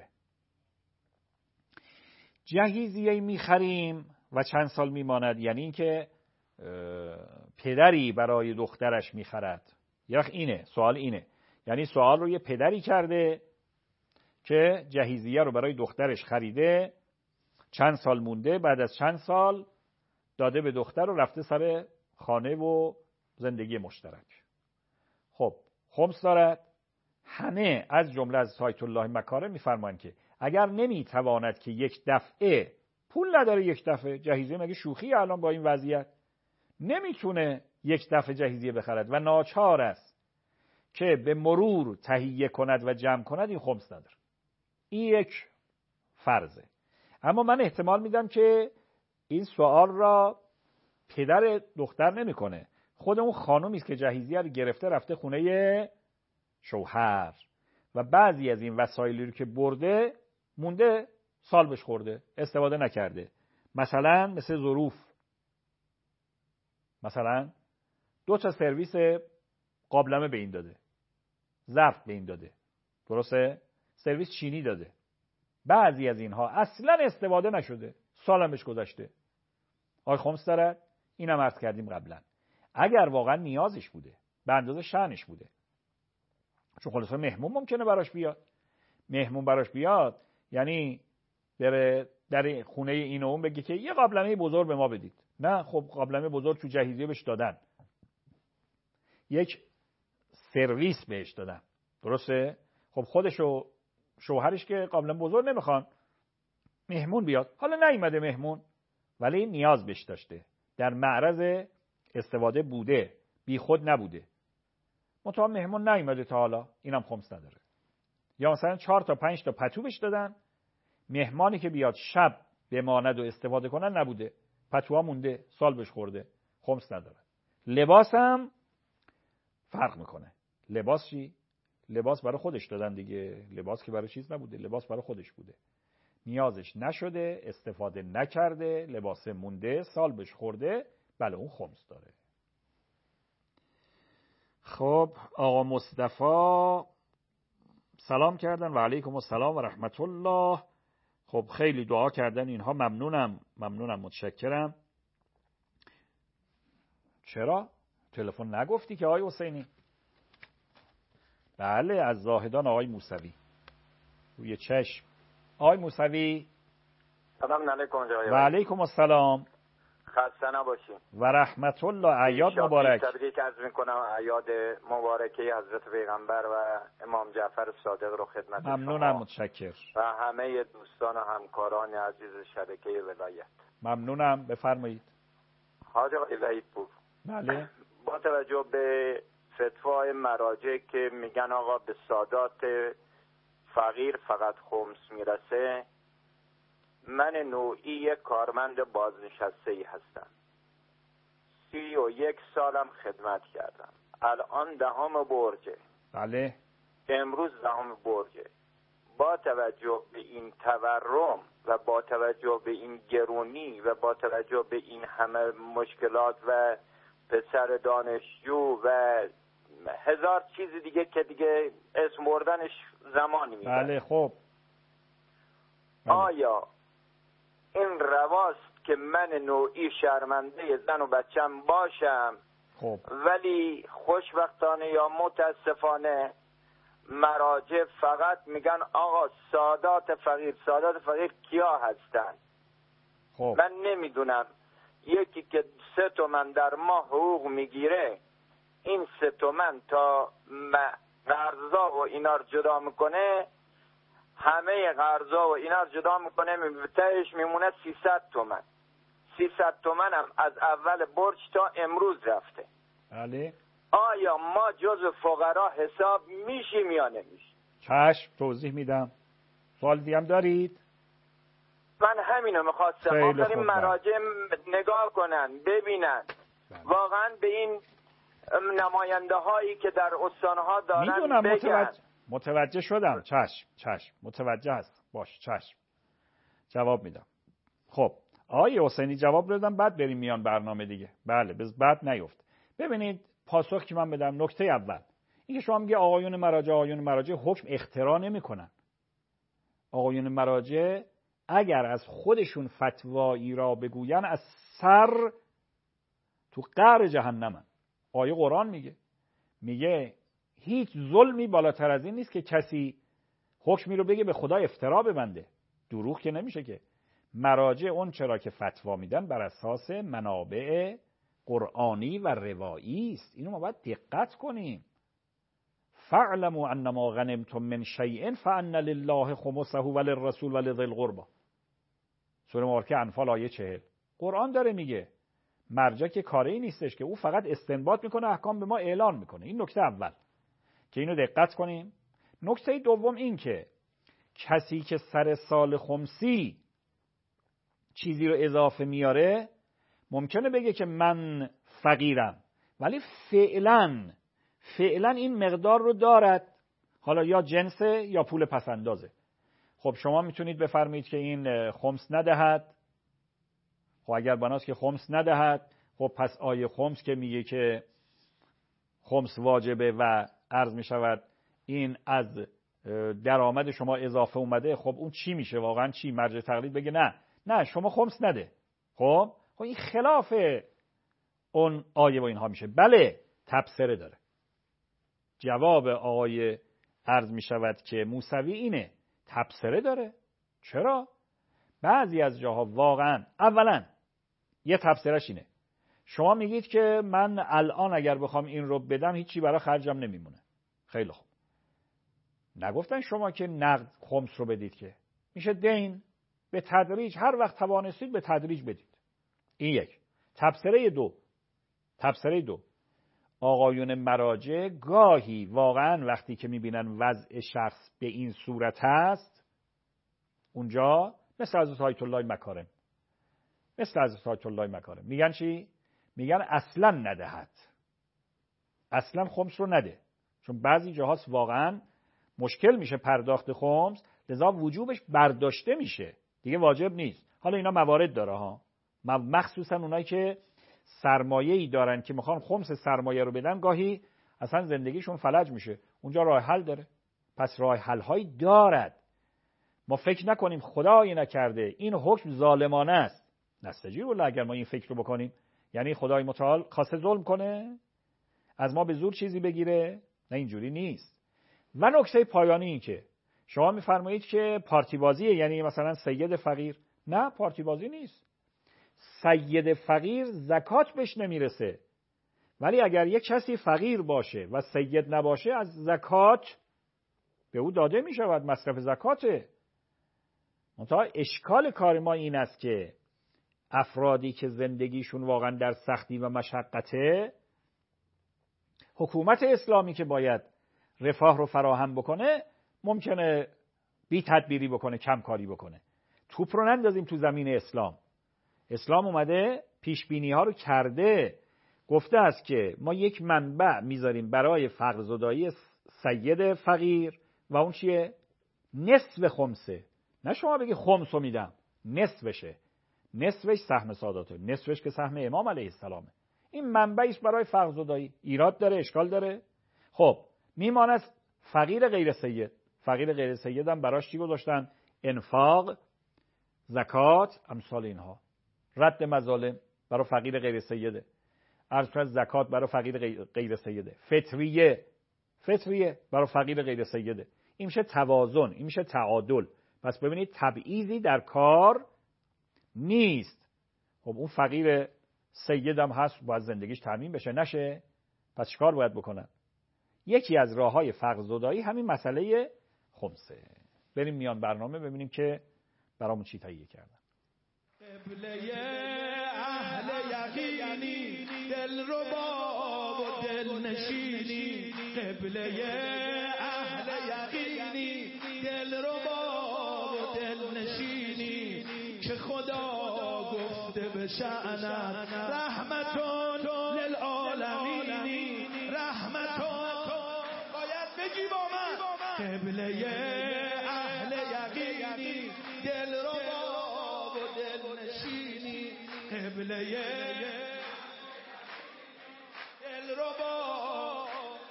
جهیزیه‌ای میخریم و چند سال میماند یعنی اینکه پدری برای دخترش میخرد. یخ اینه سوال، اینه یعنی سوال رو یه پدری کرده که جهیزیه رو برای دخترش خریده، چند سال مونده، بعد از چند سال داده به دختر و رفته سر خانه و زندگی مشترک. خب خمس دارد. همه از جمله از آیت الله مکارم میفرمایند که اگر نمیتواند که یک دفعه، پول نداره یک دفعه، جهیزیه مگه شوخی الان با این وضعیت، نمیتونه یک دفعه جهیزیه بخرد و ناچار است که به مرور تهیه کند و جمع کند، این خمس نداره. این یک فرضه. اما من احتمال میدم که این سوال را پدر دختر نمیکنه، خود اون خانومی است که جهیزیه رو گرفته رفته خونه شوهر و بعضی از این وسایلی رو که برده مونده، سال بهش خورده، استفاده نکرده. مثلا مثل ظروف، مثلا دو تا سرویس قابلمه به این داده، ظرف به این داده، درسته؟ سرویس چینی داده. بعضی از اینها اصلا استفاده نشده، سالمش گذشته. آقای خمس دارد؟ اینم عرض کردیم قبلا. اگر واقعا نیازش بوده، به اندازه شأنش بوده، چون خلاصه مهمون ممکنه براش بیاد. مهمون براش بیاد یعنی بره در خونه این و اون بگه که یه قابلمه بزرگ به ما بدید. نه، خب قابلمه بزرگ تو جهیزیه بهش دادن، یک سرویس بهش دادن، درسته؟ خب خودش و شوهرش که قابلمه بزرگ نمیخوان، مهمون بیاد. حالا نیومده مهمون ولی نیاز بهش داشته، در معرض استفاده بوده، بی خود نبوده. منتها مهمون نیومده تا حالا، اینم خمس نداره. یا مثلا چهار تا پنج تا پتو بهش دادن، مهمانی که بیاد شب بماند و استفاده کنن نبوده، پتوها مونده، سال بهش خورده، خمس نداره. لباس هم فرق میکنه. لباس چی؟ لباس برای خودش دادن دیگه، لباس که برای چیز نبوده، لباس برای خودش بوده، نیازش نشده، استفاده نکرده، لباس مونده، سال بهش خورده، بله اون خمس داره. خب آقا مصطفی سلام کردن و علیکم السلام و رحمت الله. خب خیلی دعا کردن اینها، ممنونم ممنونم متشکرم. چرا؟ تلفن نگفتی که آقای حسینی؟ بله از زاهدان آقای موسوی روی چشم. آقای موسوی سلام علیکم جای و علیکم السلام، خسته نباشین و رحمت الله. عیاد مبارک. تبریک عرض میکنم، عیاد مبارکه حضرت پیغمبر و امام جعفر صادق رو خدمت شما. ممنونم متشکر. و همه دوستان و همکاران عزیز شبکه ولایت. ممنونم، بفرمایید. حاج آقای وحید پور، بله. با توجه به فتوای مراجع که میگن آقا به سادات فقیر فقط خمس میرسه، من نوعی یک کارمند بازنشسته ای هستم، سی و یک سالم خدمت کردم، الان دهم برجه. بله. امروز دهم برجه. با توجه به این تورم و با توجه به این گرونی و با توجه به این همه مشکلات و پسر دانشجو و هزار چیز دیگه که دیگه اسم بردنش زمانی میبره. بله خب بله. آیا این رواست که من نوعی شرمنده زن و بچم باشم؟ خب ولی خوشبختانه یا متاسفانه مراجع فقط میگن آقا سادات فقیر. سادات فقیر کیا هستن؟ خب من نمیدونم. یکی که سه تومن در ماه حقوق میگیره، این سه تومن تا قرضا و اینا رو جدا میکنه، همه قرضا و اینا رو جدا میکنه، تهش میمونه سیصد تومن. سیصد تومن هم از اول برج تا امروز رفته. بله. آیا ما جز فقرا حساب میشیم یا نمیشیم؟ چشم، توضیح میدم. سوال دیگه هم دارید؟ من همینو میخواستم. آخرین مراجع نگاه کنن ببینن بله. واقعا به این نماینده هایی که در استانها دارن میدونم، بگن. متوجه, متوجه شدم. چشم چشم متوجه هست. باش چشم جواب میدم. خب آقای حسینی جواب بدم بعد بریم میان برنامه دیگه. بله بز بعد نیفت. ببینید پاسخ که من بدم، نکته اول اینکه شما میگه آقایون مراجع آقایون مراجع حکم اختراع نمیکنن. آقایون مراجع اگر از خودشون فتوایی را بگوین از سر تو قعر جهنمن. آیه قرآن میگه میگه هیچ ظلمی بالاتر از این نیست که کسی حکمی رو بگه به خدا افترا ببنده. دروغ که نمیشه که. مراجع اون چرا که فتوا میدن بر اساس منابع قرآنی و روایی است. اینو ما باید دقت کنیم. فاعلموا انما غنمتم من شیء فان لله خمسه وللرسول ولذی القربى. سوره مبارکه انفال آیه چهل. قرآن داره میگه مرجع که کاری نیستش که او فقط استنباط میکنه، احکام به ما اعلان میکنه. این نکته اول که اینو دقت کنیم. نکته دوم این که کسی که سر سال خمسی چیزی رو اضافه میاره ممکنه بگه که من فقیرم، ولی فعلا فعلا این مقدار رو دارد، حالا یا جنسه یا پول پسندازه. خب شما میتونید بفرمایید که این خمس ندهد. خب اگر بناست که خمس ندهد، خب پس آیه خمس که میگه که خمس واجبه و عرض میشود این از درآمد شما اضافه اومده، خب اون چی میشه واقعا؟ چی مرجع تقلید بگه نه نه شما خمس نده؟ خب خب این خلاف اون آیه و اینها میشه. بله تبصره داره. جواب آقای عرض میشود که موسوی اینه، تبصره داره. چرا؟ بعضی از جاها واقعا اولا یه تبصرهش اینه، شما میگید که من الان اگر بخوام این رو بدم هیچی برای خرجم نمیمونه. خیلی خوب، نگفتن شما که نقد خمس رو بدید، که میشه دین به تدریج، هر وقت توانستید به تدریج بدید. این یک. تبصره دو تبصره دو آقایون مراجع گاهی واقعا وقتی که میبینن وضع شخص به این صورت هست، اونجا مثل حضرت آیت الله مکارم مثل حضرت آیت الله مکارم میگن چی؟ میگن اصلا ندهد، اصلا خمس رو نده، چون بعضی جاهاست واقعا مشکل میشه پرداخت خمس، لذا وجوبش برداشته میشه دیگه، واجب نیست. حالا اینا موارد داره ها، مخصوصا اونایی که سرمایه‌ای دارن که میخوان خمس سرمایه رو بدن، گاهی اصلا زندگیشون فلج میشه، اونجا راه حل داره. پس راه حل هایی دارد. ما فکر نکنیم خدایی نکرده این حکم ظالمانه است، نستجیب والله اگر ما این فکر رو بکنیم، یعنی خدای متعال خواسته ظلم کنه، از ما به زور چیزی بگیره؟ نه، اینجوری نیست. و نکته پایانی این که شما میفرمایید که پارتی بازیه، یعنی مثلا سید فقیر. نه، پارتی بازی نیست. سید فقیر زکات بهش نمیرسه، ولی اگر یک کسی فقیر باشه و سید نباشه، از زکات به او داده میشود، مصرف زکاته. منتها اشکال کار ما این است که افرادی که زندگیشون واقعا در سختی و مشقته، حکومت اسلامی که باید رفاه رو فراهم بکنه، ممکنه بی تدبیری بکنه، کم کاری بکنه. توپ رو نندازیم تو زمین اسلام. اسلام اومده پیش بینی ها رو کرده، گفته است که ما یک منبع میذاریم برای فقر زدایی سید فقیر و اون چیه؟ نصف خمسه. نه شما بگی خمس رو میدم، نصفشه. نصفش سهم ساداته، نصفش که سهم امام علیه السلامه. این منبعیش برای فقر زدایی. ایراد داره؟ اشکال داره؟ خب میماند فقیر غیر سید. فقیر غیر سید هم براش چی گذاشتن؟ انفاق، زکات، امثال اینها. رد مظالم برای فقیر غیر سیده. عرض کنم زکات برای فقیر غیر سیده. فطریه فطریه برای فقیر غیر سیده. این میشه توازن، این میشه تعادل. پس ببینید تبعیضی در کار نیست. خب اون فقیر سید هم هست، باید زندگیش تامین بشه، نشه؟ پس چیکار باید بکنن؟ یکی از راههای فقر زدایی همین مسئله خمسه. بریم میان برنامه ببینیم که برامون چی تهیه کردن. قبله اهل یقینی، دل ربا و دل نشینی. قبله اهل یقینی، دل ربا و دل نشینی. که خدا گفته به شأنت رحمتون للعالمینی. رحمتون باید بگی با من. قبله اهل یقینی، دل ربا قبله دلربا.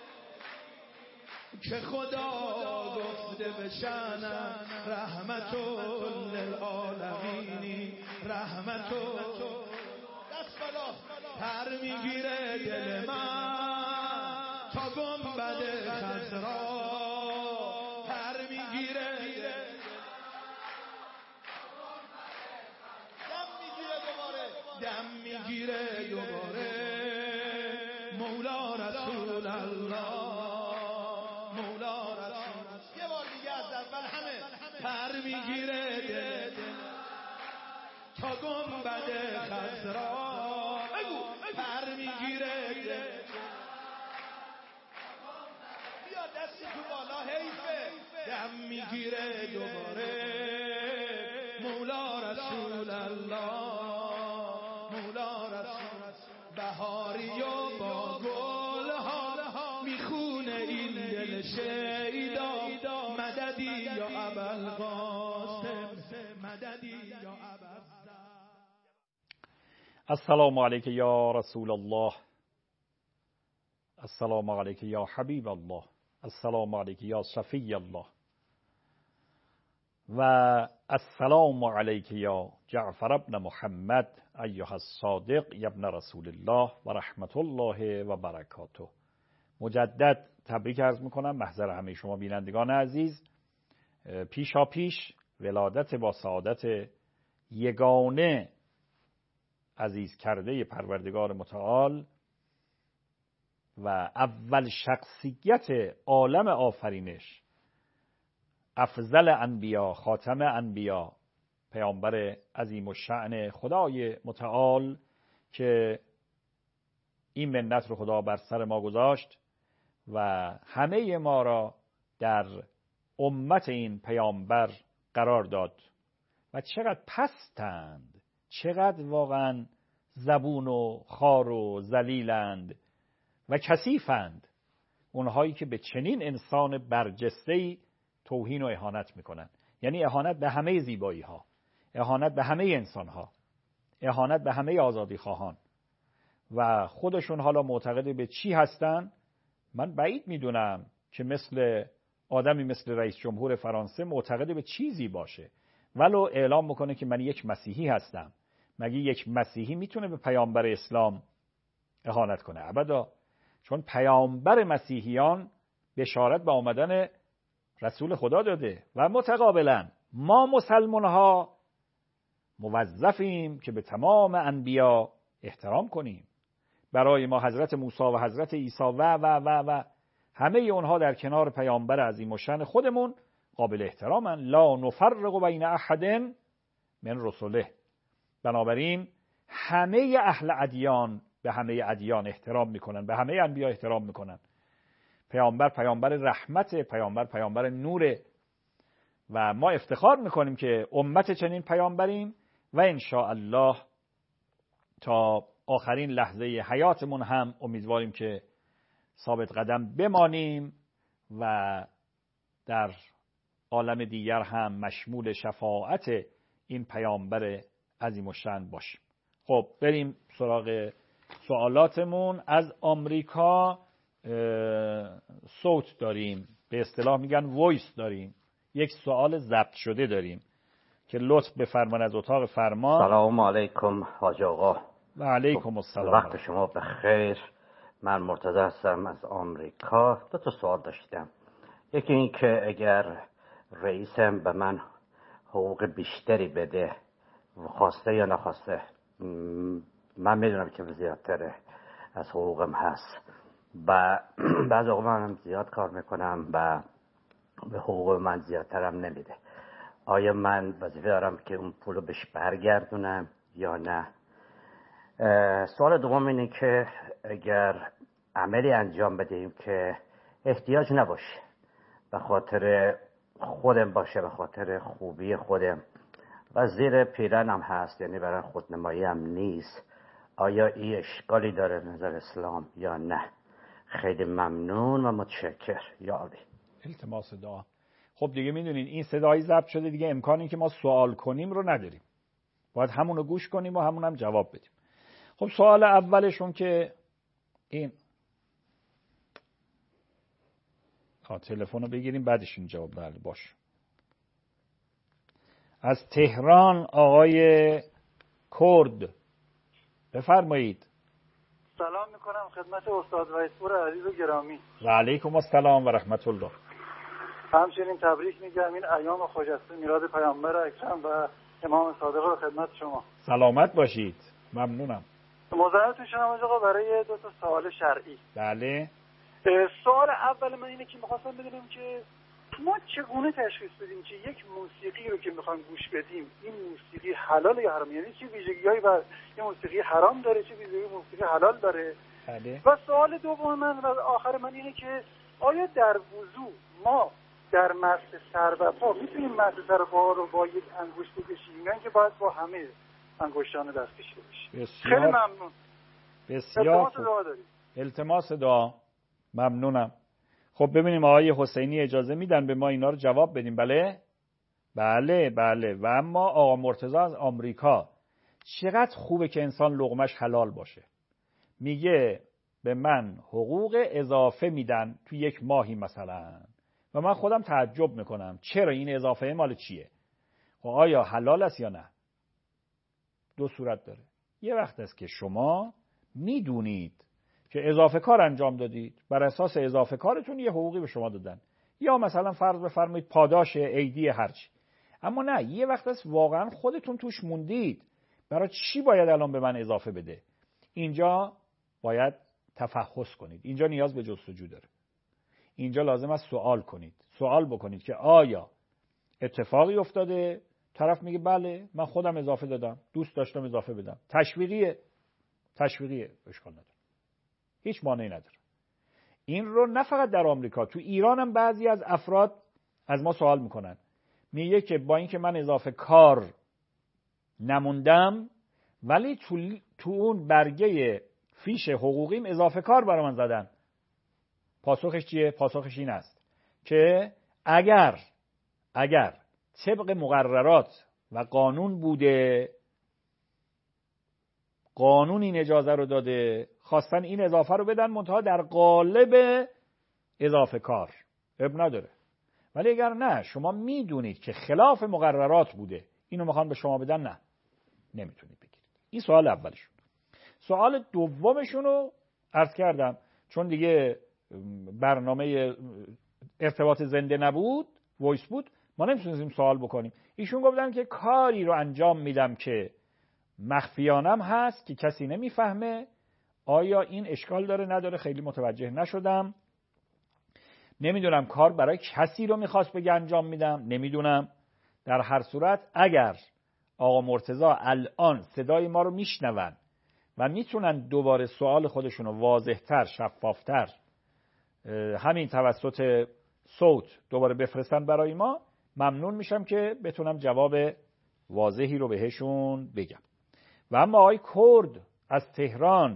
که خدا گفته به شأنت رحمتون للعالمینی. رحمتون دست بالا. پر میگیره دل من تا گنبد خضرا. پر میگیره دم میگیره دوباره. مولا رسول الله، مولا رسول الله. یه بار دیگه از اول همه. پر میگیره دل تا گنبد خضرا. بگو پر میگیره دل. بیا دستی تو بالا حیفه. دم میگیره دوباره. مولا رسول الله، مولا رسول. بهاری و با گل ها میخونه این دل شیدا. مددی یا ابوالقاسم، مددی یا ابوالقاسم. السلام علیک یا رسول الله، السلام علیک یا حبیب الله، السلام علیک یا صفی الله و السلام علیک یا جعفر ابن محمد ایها الصادق ابن رسول الله و رحمت الله و برکاته. مجدد تبریک عرض میکنم محضر همه شما بینندگان عزیز. پیشا پیش ولادت با سعادت یگانه عزیز کرده پروردگار متعال و اول شخصیت عالم آفرینش، افضل انبیا، خاتم انبیا، پیامبر عظیم الشأن خدای متعال که این منت رو خدا بر سر ما گذاشت و همه ما را در امت این پیامبر قرار داد. و چقدر پستند، چقدر واقعا زبون و خار و ذلیلند و کثیفند اونهایی که به چنین انسان برجسته‌ای توهین و اهانت میکنن. یعنی اهانت به همه زیبایی ها، اهانت به همه انسان ها، اهانت به همه آزادی خواهان و خودشون حالا معتقد به چی هستن. من بعید میدونم که مثل آدمی مثل رئیس جمهور فرانسه معتقد به چیزی باشه ولو اعلام میکنه که من یک مسیحی هستم. مگه یک مسیحی میتونه به پیامبر اسلام اهانت کنه؟ ابدا. چون پیامبر مسیحیان بشارت به آمدن رسول خدا داده و متقابلا ما مسلمان ها موظفیم که به تمام انبیا احترام کنیم. برای ما حضرت موسی و حضرت عیسی و و و و همه اونها در کنار پیامبر عظیم الشأن خودمون قابل احترامن. لا نفرق بین احد من رسله. بنابراین همه اهل ادیان به همه ادیان احترام میکنن، به همه انبیا احترام میکنن. پیامبر پیامبر رحمت، پیامبر پیامبر نوره و ما افتخار میکنیم که امت چنین پیامبریم و ان شاء الله تا آخرین لحظه حیاتمون هم امیدواریم که ثابت قدم بمانیم و در عالم دیگر هم مشمول شفاعت این پیامبر عظیم الشأن باشیم. خب بریم سراغ سوالاتمون. از آمریکا صوت داریم، به اصطلاح میگن وایس داریم. یک سوال ضبط شده داریم که لطف بفرمان از اتاق فرمان. سلام علیکم حاج آقا. و علیکم السلام. وقت شما بخیر. من مرتضی هستم از آمریکا. دو تا سوال داشتم. یکی این که اگر رئیسم به من حقوق بیشتری بده، خواسته یا نخواسته، من میدونم که زیادتر از حقوقم هست و بعض اوقات منم زیاد کار میکنم و به حقوق من زیادترم نمیده. آیا من وظیفه دارم که اون پولو بهش برگردونم یا نه؟ سوال دوم اینه که اگر عملی انجام بدیم که احتیاج نباشه، به خاطر خودم باشه، به خاطر خوبی خودم و زیر پیرنم هست، یعنی برای خودنمایی هم نیست، آیا این اشکالی داره نظر اسلام یا نه؟ خیلی ممنون و متشکر. یا علی. التماس دعا. خب دیگه میدونین این صدایی ضبط شده، دیگه امکانی که ما سوال کنیم رو نداریم، باید همونو گوش کنیم و همون هم جواب بدیم. خب سوال اولشون که این ها تلفن رو بگیریم بعدش این جواب. بله باش. از تهران آقای کرد بفرمایید. سلام میکنم خدمت استاد ویسپور عزیز و گرامی. و علیکم السلام و رحمت الله. همچنین تبریک میگم این ایام خجسته میلاد پیامبر اکرم و امام صادق رو خدمت شما. سلامت باشید. ممنونم. مزاحمتون شدم آقا برای دو تا سوال شرعی. بله. سوال اول من اینه که میخواستم بدونم که ما چگونه تشخیص بدیم که یک موسیقی رو که میخوایم گوش بدیم این موسیقی حلال یا حرام، یعنی چه ویژگی‌هایی بر این موسیقی حرام داره، چه ویژگی موسیقی حلال داره. بله. و سوال دوم من و آخر من اینه که آیا در وضو ما در مس سر و پا میتونیم مس سر و پا رو با یک انگشت بکشیم یا اینکه باید با همه انگشتان دست کشیده بشه؟ خیلی ممنون. بسیار التماس دعا دارید. التماس دعا. ممنونم. خب ببینیم آقای حسینی اجازه میدن به ما اینا رو جواب بدیم؟ بله بله بله. و اما آقا مرتضی از آمریکا چقدر خوبه که انسان لقمش حلال باشه. میگه به من حقوق اضافه میدن تو یک ماهی مثلا و من خودم تعجب میکنم چرا این اضافه مال چیه؟ خب آیا حلال است یا نه؟ دو صورت داره. یه وقت است که شما میدونید که اضافه کار انجام دادید، بر اساس اضافه کارتون یه حقوقی به شما دادن، یا مثلا فرض بفرمایید پاداش عیدی هرچی. اما نه، یه وقت است واقعا خودتون توش موندید، برای چی باید الان به من اضافه بده؟ اینجا باید تفحص کنید. اینجا نیاز به جستجو داره. اینجا لازم است سوال کنید. سوال بکنید که آیا اتفاقی افتاده؟ طرف میگه بله من خودم اضافه دادم، دوست داشتم اضافه بدم. تشویقیه. تشویقیه، اشکال نداره. هیچ مانعی نداره. این رو نه فقط در آمریکا، تو ایران هم بعضی از افراد از ما سوال میکنن. میگه که با اینکه من اضافه کار نموندم ولی تو, تو اون برگه فیش حقوقیم اضافه کار برای من زدن. پاسخش چیه؟ پاسخش این است که اگر اگر طبق مقررات و قانون بوده، قانون این اجازه رو داده، خواستن این اضافه رو بدن، منتها در قالب اضافه کار، اب نداره. ولی اگر نه، شما میدونید که خلاف مقررات بوده، اینو میخوان به شما بدن، نه نمیتونید بگیرید. این سوال اولشون. سوال دومشون رو عرض کردم، چون دیگه برنامه ارتباط زنده نبود، وایس بود، ما نمیتونستیم سوال بکنیم. ایشون گفتن که کاری رو انجام میدم که مخفیانم هست که کسی نمیفهمه. آیا این اشکال داره نداره؟ خیلی متوجه نشدم. نمیدونم کار برای کسی رو میخواست بگه انجام میدم، نمیدونم. در هر صورت اگر آقا مرتضی الان صدای ما رو میشنون و میتونن دوباره سوال خودشون رو واضح‌تر، شفافتر همین توسط صوت دوباره بفرستن برای ما، ممنون میشم که بتونم جواب واضحی رو بهشون بگم. و اما آقای کرد از تهران،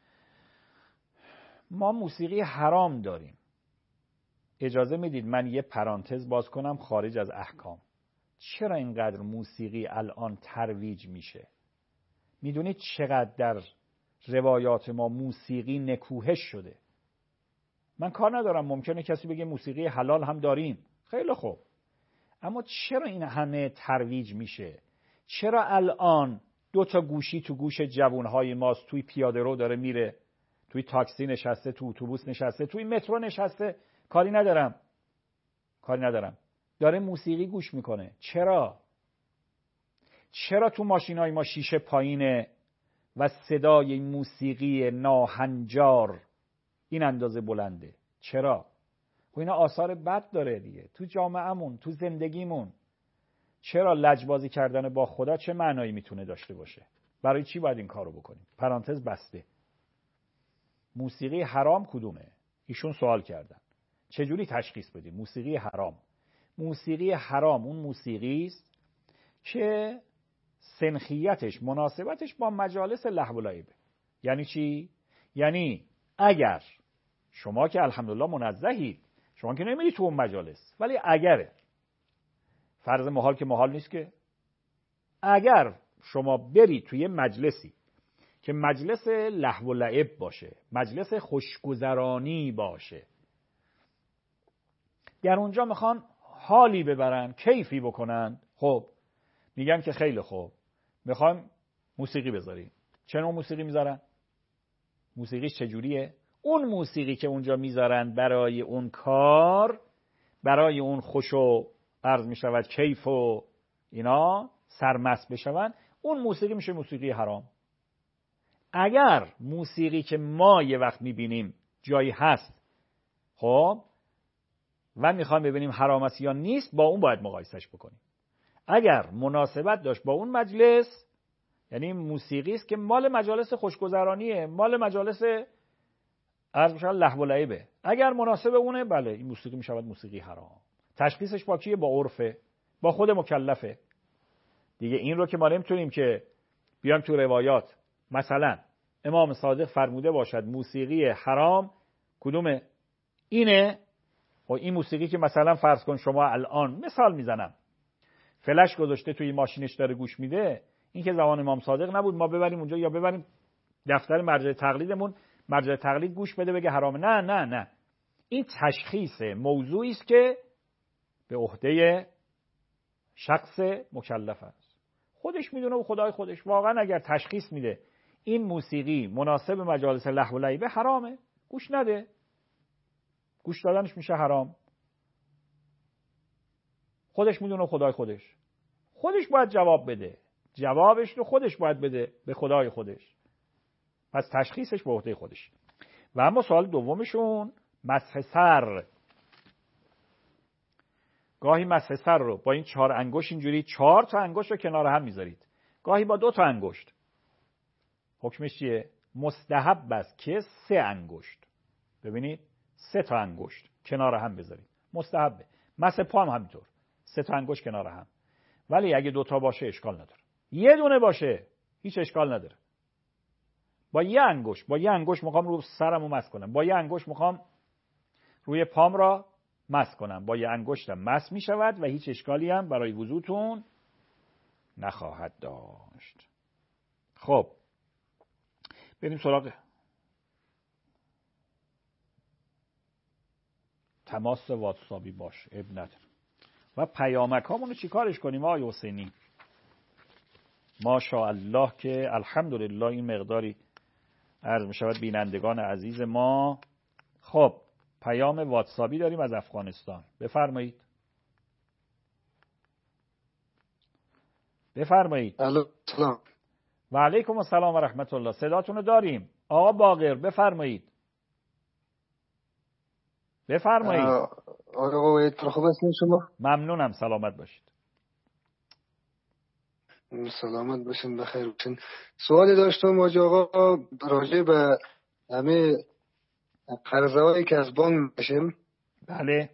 ما موسیقی حرام داریم. اجازه میدید من یه پرانتز باز کنم خارج از احکام. چرا اینقدر موسیقی الان ترویج میشه؟ میدونید چقدر در روایات ما موسیقی نکوهش شده؟ من کار ندارم، ممکنه کسی بگه موسیقی حلال هم داریم، خیلی خوب. اما چرا این همه ترویج میشه؟ چرا الان دو تا گوشی تو گوش جوانهای ماست، توی پیاده رو داره میره، توی تاکسی نشسته، تو اتوبوس نشسته، توی مترو نشسته، کاری ندارم کاری ندارم داره موسیقی گوش میکنه؟ چرا؟ چرا تو ماشینای ما شیشه پایینه و صدای موسیقی ناهنجار این اندازه بلنده؟ چرا؟ خب اینا آثار بد داره دیگه تو جامعهمون، تو زندگیمون. چرا لجبازی کردن با خدا چه معنایی میتونه داشته باشه؟ برای چی باید این کارو بکنیم؟ پرانتز بسته. موسیقی حرام کدومه؟ ایشون سوال کردن. چجوری تشخیص بدیم موسیقی حرام؟ موسیقی حرام اون موسیقی است که سنخیتش، مناسبتش با مجالس لهو و لعبه. یعنی چی؟ یعنی اگر شما که الحمدلله منزهید، شما که نمیری تو اون مجالس، ولی اگره، فرض محال که محال نیست که، اگر شما بری توی مجلسی که مجلس لهو و لعب باشه، مجلس خوشگذرانی باشه، در اونجا میخوان حالی ببرن، کیفی بکنن، خب میگن که خیلی خوب میخوام موسیقی بذاریم. چه نوع موسیقی میذارن؟ موسیقیش چجوریه؟ اون موسیقی که اونجا میذارن برای اون کار، برای اون خوش و عرض میشود کیف و اینا سرمست بشون، اون موسیقی میشه موسیقی حرام. اگر موسیقی که ما یه وقت میبینیم جایی هست، خب و میخوایم ببینیم حرام است یا نیست، با اون باید مقایسش بکنیم. اگر مناسبت داشت با اون مجلس، یعنی موسیقی است که مال مجالس خوشگذرانیه، مال مجالس عرض میشود لهو و لعبه، اگر مناسب اونه، بله این موسیقی میشود موسیقی حرام. تشخیصش با کیه؟ با عرفه، با خود مکلفه دیگه. این رو که ما نمیتونیم که بیام تو روایات مثلا امام صادق فرموده باشد موسیقی حرام کدومه؟ اینه. و این موسیقی که مثلا فرض کن شما الان مثال میزنم فلش گذاشته توی ماشینش داره گوش میده، این که زمان امام صادق نبود ما ببریم اونجا یا ببریم دفتر مرجع تقلیدمون مرجع تقلید گوش بده بگه حرامه. نه نه نه، این تشخیص موضوعی است که به عهده شخص مکلف است. خودش میدونه و خدای خودش. واقعا اگر تشخیص میده این موسیقی مناسب مجالس لهو و لعبه حرامه، گوش نده. گوش دادنش میشه حرام. خودش میدونه و خدای خودش. خودش باید جواب بده. جوابش رو خودش باید بده به خدای خودش. پس تشخیصش به عهده خودش. و اما سوال دومشون مسح سر. گاهی مسح سر رو با این چهار انگشت اینجوری چهار تا انگشت رو کنار هم میذارید. گاهی با دو تا انگشت. حکمش چیه؟ مستحب است که سه انگشت. ببینید سه تا انگشت کنار هم بذارید. مستحبه. مسح پا هم همینطور. سه تا انگشت کنار هم. ولی اگه دو تا باشه اشکال نداره. یه دونه باشه هیچ اشکال نداره. با یه انگشت با یه انگشت میخوام رو سرمو مس کنم. با یه انگشت میخوام روی پام را مس کنم. با یه انگشتم مس میشود و هیچ اشکالی هم برای وضوتون نخواهد داشت. خب بریم سراغ تماس واتسابی باش ابنت و پیامک هامونو چی کارش کنیم آقای حسینی؟ ماشاءالله که الحمدلله این مقداری عرض می شود بینندگان عزیز ما. خب پیام واتسابی داریم از افغانستان. بفرمایید. بفرمایید. الو سلام. و علیکم السلام و رحمت الله. صداتون رو داریم. آقا باقر بفرمایید. بفرمایید. آقا وحید خوب هستین شما؟ ممنونم. سلامت باشید. سلامت باشین بخیر باشین. سوالی داشتم آقا راجع به همه قرضه‌هایی که از بانک میشیم. بله.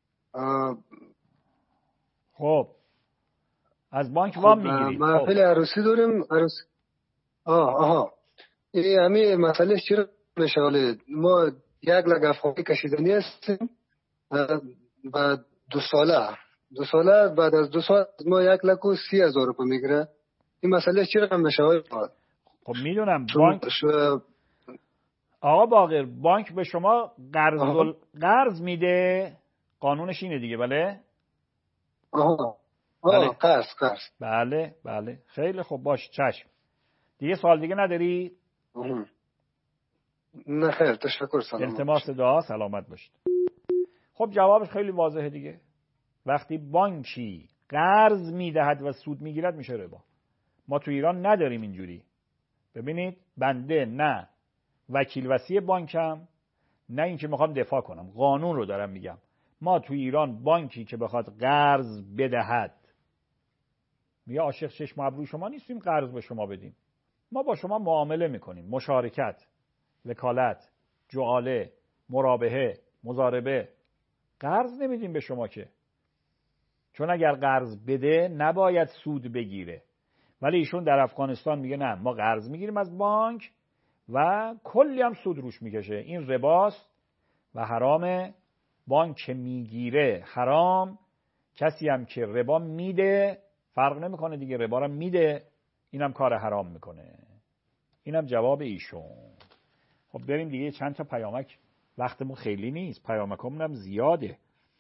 خب از بانک وام میگیرید. محفل عروسی داریم. عروسی آه آها این همه مسئله چی رو میشه؟ ما یک لگ افغانی کشیدنی هستیم بعد دو ساله دو ساله بعد از دو سال ما یک لک و سی هزار روپه میگیره. این مسئله چی رقم میشه؟ خب میدونم بانک شو... آقا باقر بانک به شما قرض دل... قرض میده. قانونش اینه دیگه. بله آها آه قرض قرض بله بله خیلی خوب باش چشم. دیگه سوال دیگه نداری؟ آه. نه خیر تشکر. سلامت. التماس دعا. سلامت باشید. خب جوابش خیلی واضحه دیگه. وقتی بانکی قرض میدهد و سود میگیرد میشه ربا. ما تو ایران نداریم اینجوری. ببینید بنده نه وکیل وصی بانکم نه اینکه میخوام دفاع کنم. قانون رو دارم میگم. ما تو ایران بانکی که بخواد قرض بدهد میگه عاشق چشم ابرو شما نیستیم قرض به شما بدیم. ما با شما معامله میکنیم. مشارکت، وکالت، جعاله، مرابحه، مضاربه. قرض نمیدیم به شما که. چون اگر قرض بده نباید سود بگیره. ولی ایشون در افغانستان میگه نه ما قرض میگیریم از بانک و کلی هم سود روش میکشه. این رباست و حرامه. بانک میگیره حرام. کسی هم که ربا میده فرق نمیکنه دیگه. ربا رو میده اینم کار حرام میکنه. اینم جواب ایشون. خب بریم دیگه چند تا پیامک. وقتمون خیلی نیست. پیامکمون هم زیاده.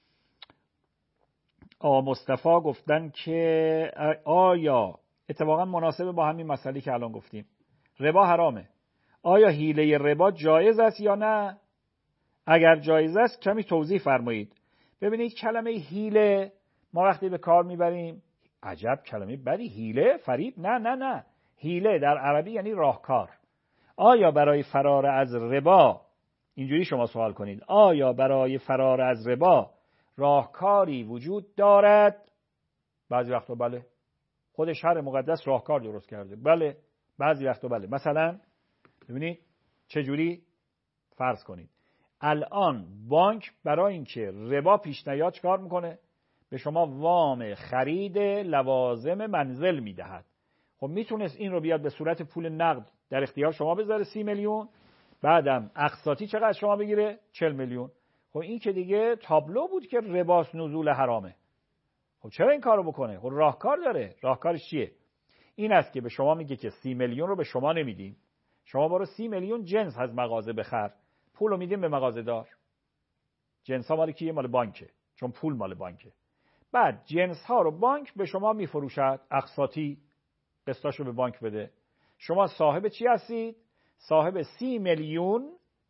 آقا مصطفی گفتن که آیا اتفاقا مناسبه با همین مسئله که الان گفتیم ربا حرامه. آیا حیله ربا جایز است یا نه؟ اگر جایز است کمی توضیح فرمایید. ببینید کلمه حیله ما وقتی به کار میبریم عجب کلمه بدی. حیله فریب؟ نه نه نه. حیله در عربی یعنی راهکار. آیا برای فرار از ربا اینجوری شما سوال کنید آیا برای فرار از ربا راهکاری وجود دارد؟ بعضی وقتا بله. خود شرع مقدس راهکار درست کرده. بله. بعضی وقتا بله. مثلا ببینید چجوری فرض کنید الان بانک برای اینکه ربا پیش نیاد چیکار میکنه؟ به شما وام خرید لوازم منزل میدهد. خب میتونست این رو بیاد به صورت پول نقد در اختیار شما بذاره سی میلیون بعدم اقساطی چقدر شما بگیره؟ چهل میلیون. خب این که دیگه تابلو بود که رباس نزول حرامه. خب چرا این کارو بکنه؟ خب راهکار داره. راهکارش چیه؟ این است که به شما میگه که سی میلیون رو به شما نمیدیم، شما برو سی میلیون جنس از مغازه بخر، پول رو میدیم به مغازه دار. جنس ها مال کیه؟ مال بانکه، چون پول مال بانکه. بعد جنس ها رو بانک به شما میفروشد، اقساطی قسطاشو به بانک بده. شما صاحب چی هستید؟ صاحب سی میلیون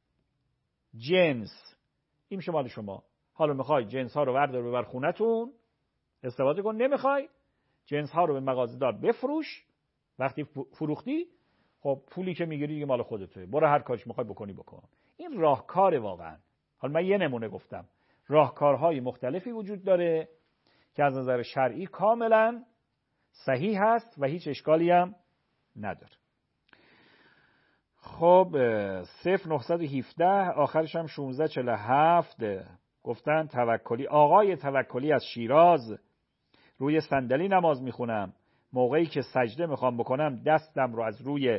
جنس. این میشه مال شما. حالا میخوای جنس ها رو بردار ببر خونتون استفاده کن، نمیخوای جنس ها رو به مغازه دار بفروش. وقتی فروختی خب پولی که میگیری دیگه مال خودته، برو هر کارش میخوای بکنی بکن. این راهکار واقعا. حالا من یه نمونه گفتم، راهکارهای مختلفی وجود داره که از نظر شرعی کاملا صحیح هست و هیچ اشکالی هم نداره. خب صفر نهصد و هفده آخرش هم شانزده چهل و هفت گفتن توکلی. آقای توکلی از شیراز: روی صندلی نماز میخونم، موقعی که سجده میخوام بکنم دستم رو از روی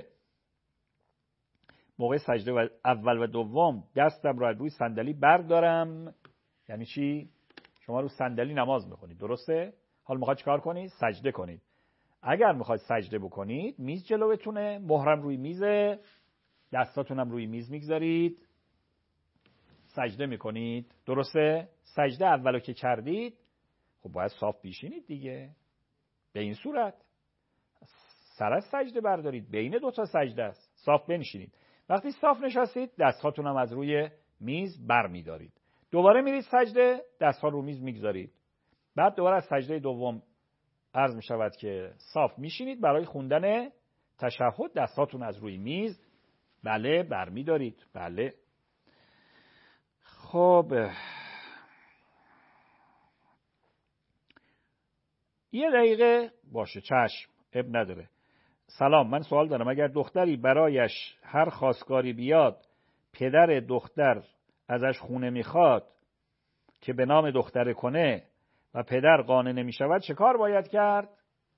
موقع سجده اول و دوم دستم رو از روی صندلی بردارم. یعنی چی؟ شما رو صندلی نماز میخونید، درسته؟ حالا میخواید چیکار کنید؟ سجده کنید. اگر میخواید سجده بکنید میز جلوتونه، مهرم روی میزه، دستاتونم روی میز میگذارید، سجده میکنید، درسته؟ سجده اولو که کردید خب باید صاف بیشینید دیگه. به این صورت سر از سجده بردارید، بین دو تا سجده است، صاف بنشینید. وقتی صاف نشستید دستاتونم از روی میز بر میدارید، دوباره میرید سجده، دستها رو میز میگذارید. بعد دوباره از سجده دوم عرض میشود که صاف میشینید، برای خوندن تشهد دستاتون از روی میز بله بر میدارید. بله. خب یه دقیقه باشه، چشم، اب نداره. سلام، من سوال دارم. اگر دختری برایش هر خواستگاری بیاد پدر دختر ازش خونه میخواد که به نام دختره کنه و پدر قانع نمیشود چه کار باید کرد؟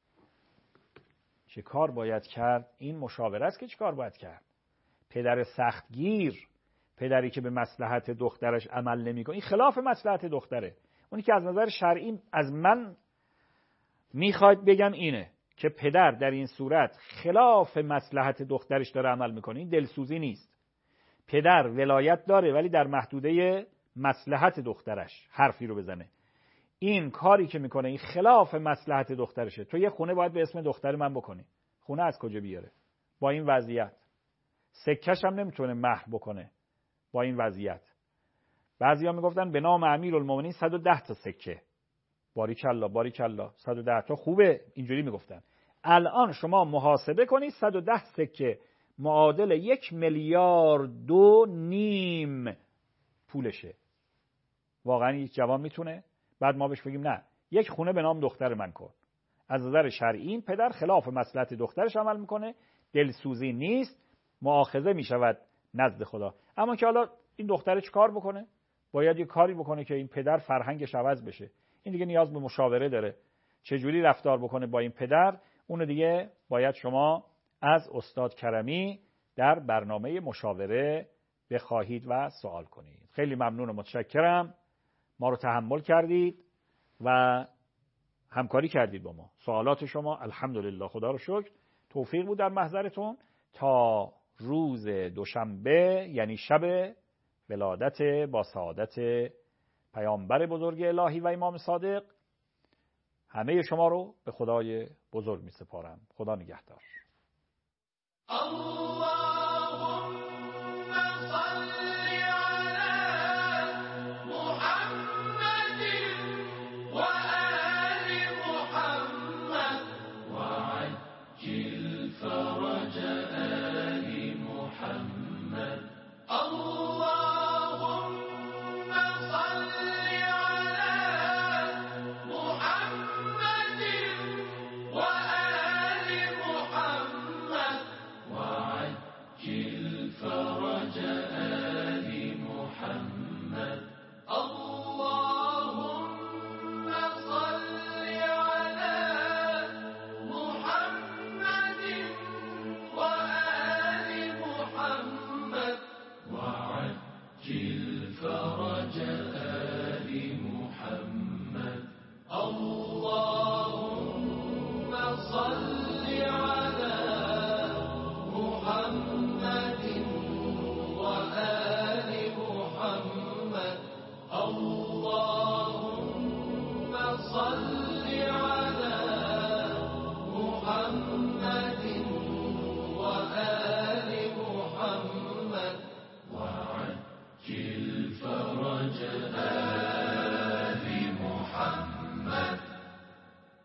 چه کار باید کرد؟ این مشاوره است که چه کار باید کرد. پدر سختگیر، پدری که به مصلحت دخترش عمل نمیکنه، این خلاف مصلحت دختره. اونی که از نظر شرعی از من میخواد بگم اینه که پدر در این صورت خلاف مصلحت دخترش داره عمل میکنه. این دلسوزی نیست. پدر ولایت داره ولی در محدوده مصلحت دخترش حرفی رو بزنه. این کاری که میکنه این خلاف مصلحت دخترشه. تو یه خونه باید به اسم دختر من بکنی، خونه از کجا بیاره با این وضعیت؟ سکش هم نمیتونه مهر بکنه با این وضعیت. بعضیا میگفتن به نام امیرالمومنین صد و ده تا سکه. باریکالله باریکالله، صد و ده تا خوبه، اینجوری میگفتن. الان شما محاسبه کنید صد و ده سکه معادل یک میلیارد و نیم پولشه. واقعا یک جوان میتونه؟ بعد ما بهش بگیم نه یک خونه به نام دختر من کن. از نظر شرعی این پدر خلاف مصلحت دخترش عمل میکنه، دلسوزی نیست، مؤاخذه میشود نزد خدا. اما که حالا این دختره چه کار بکنه؟ باید یه کاری بکنه که این پدر فرهنگش عوض بشه. این دیگه نیاز به مشاوره داره. چه جوری رفتار بکنه با این پدر؟ اون دیگه باید شما از استاد کرمی در برنامه مشاوره بخواهید و سوال کنید. خیلی ممنون و متشکرم. ما رو تحمل کردید و همکاری کردید با ما. سوالات شما الحمدلله خدا رو شکر توفیق بود در محضرتون. تا روز دوشنبه یعنی شب ولادت با سعادت پیامبر بزرگ الهی و امام صادق، همه شما رو به خدای بزرگ می سپارم. خدا نگهدار.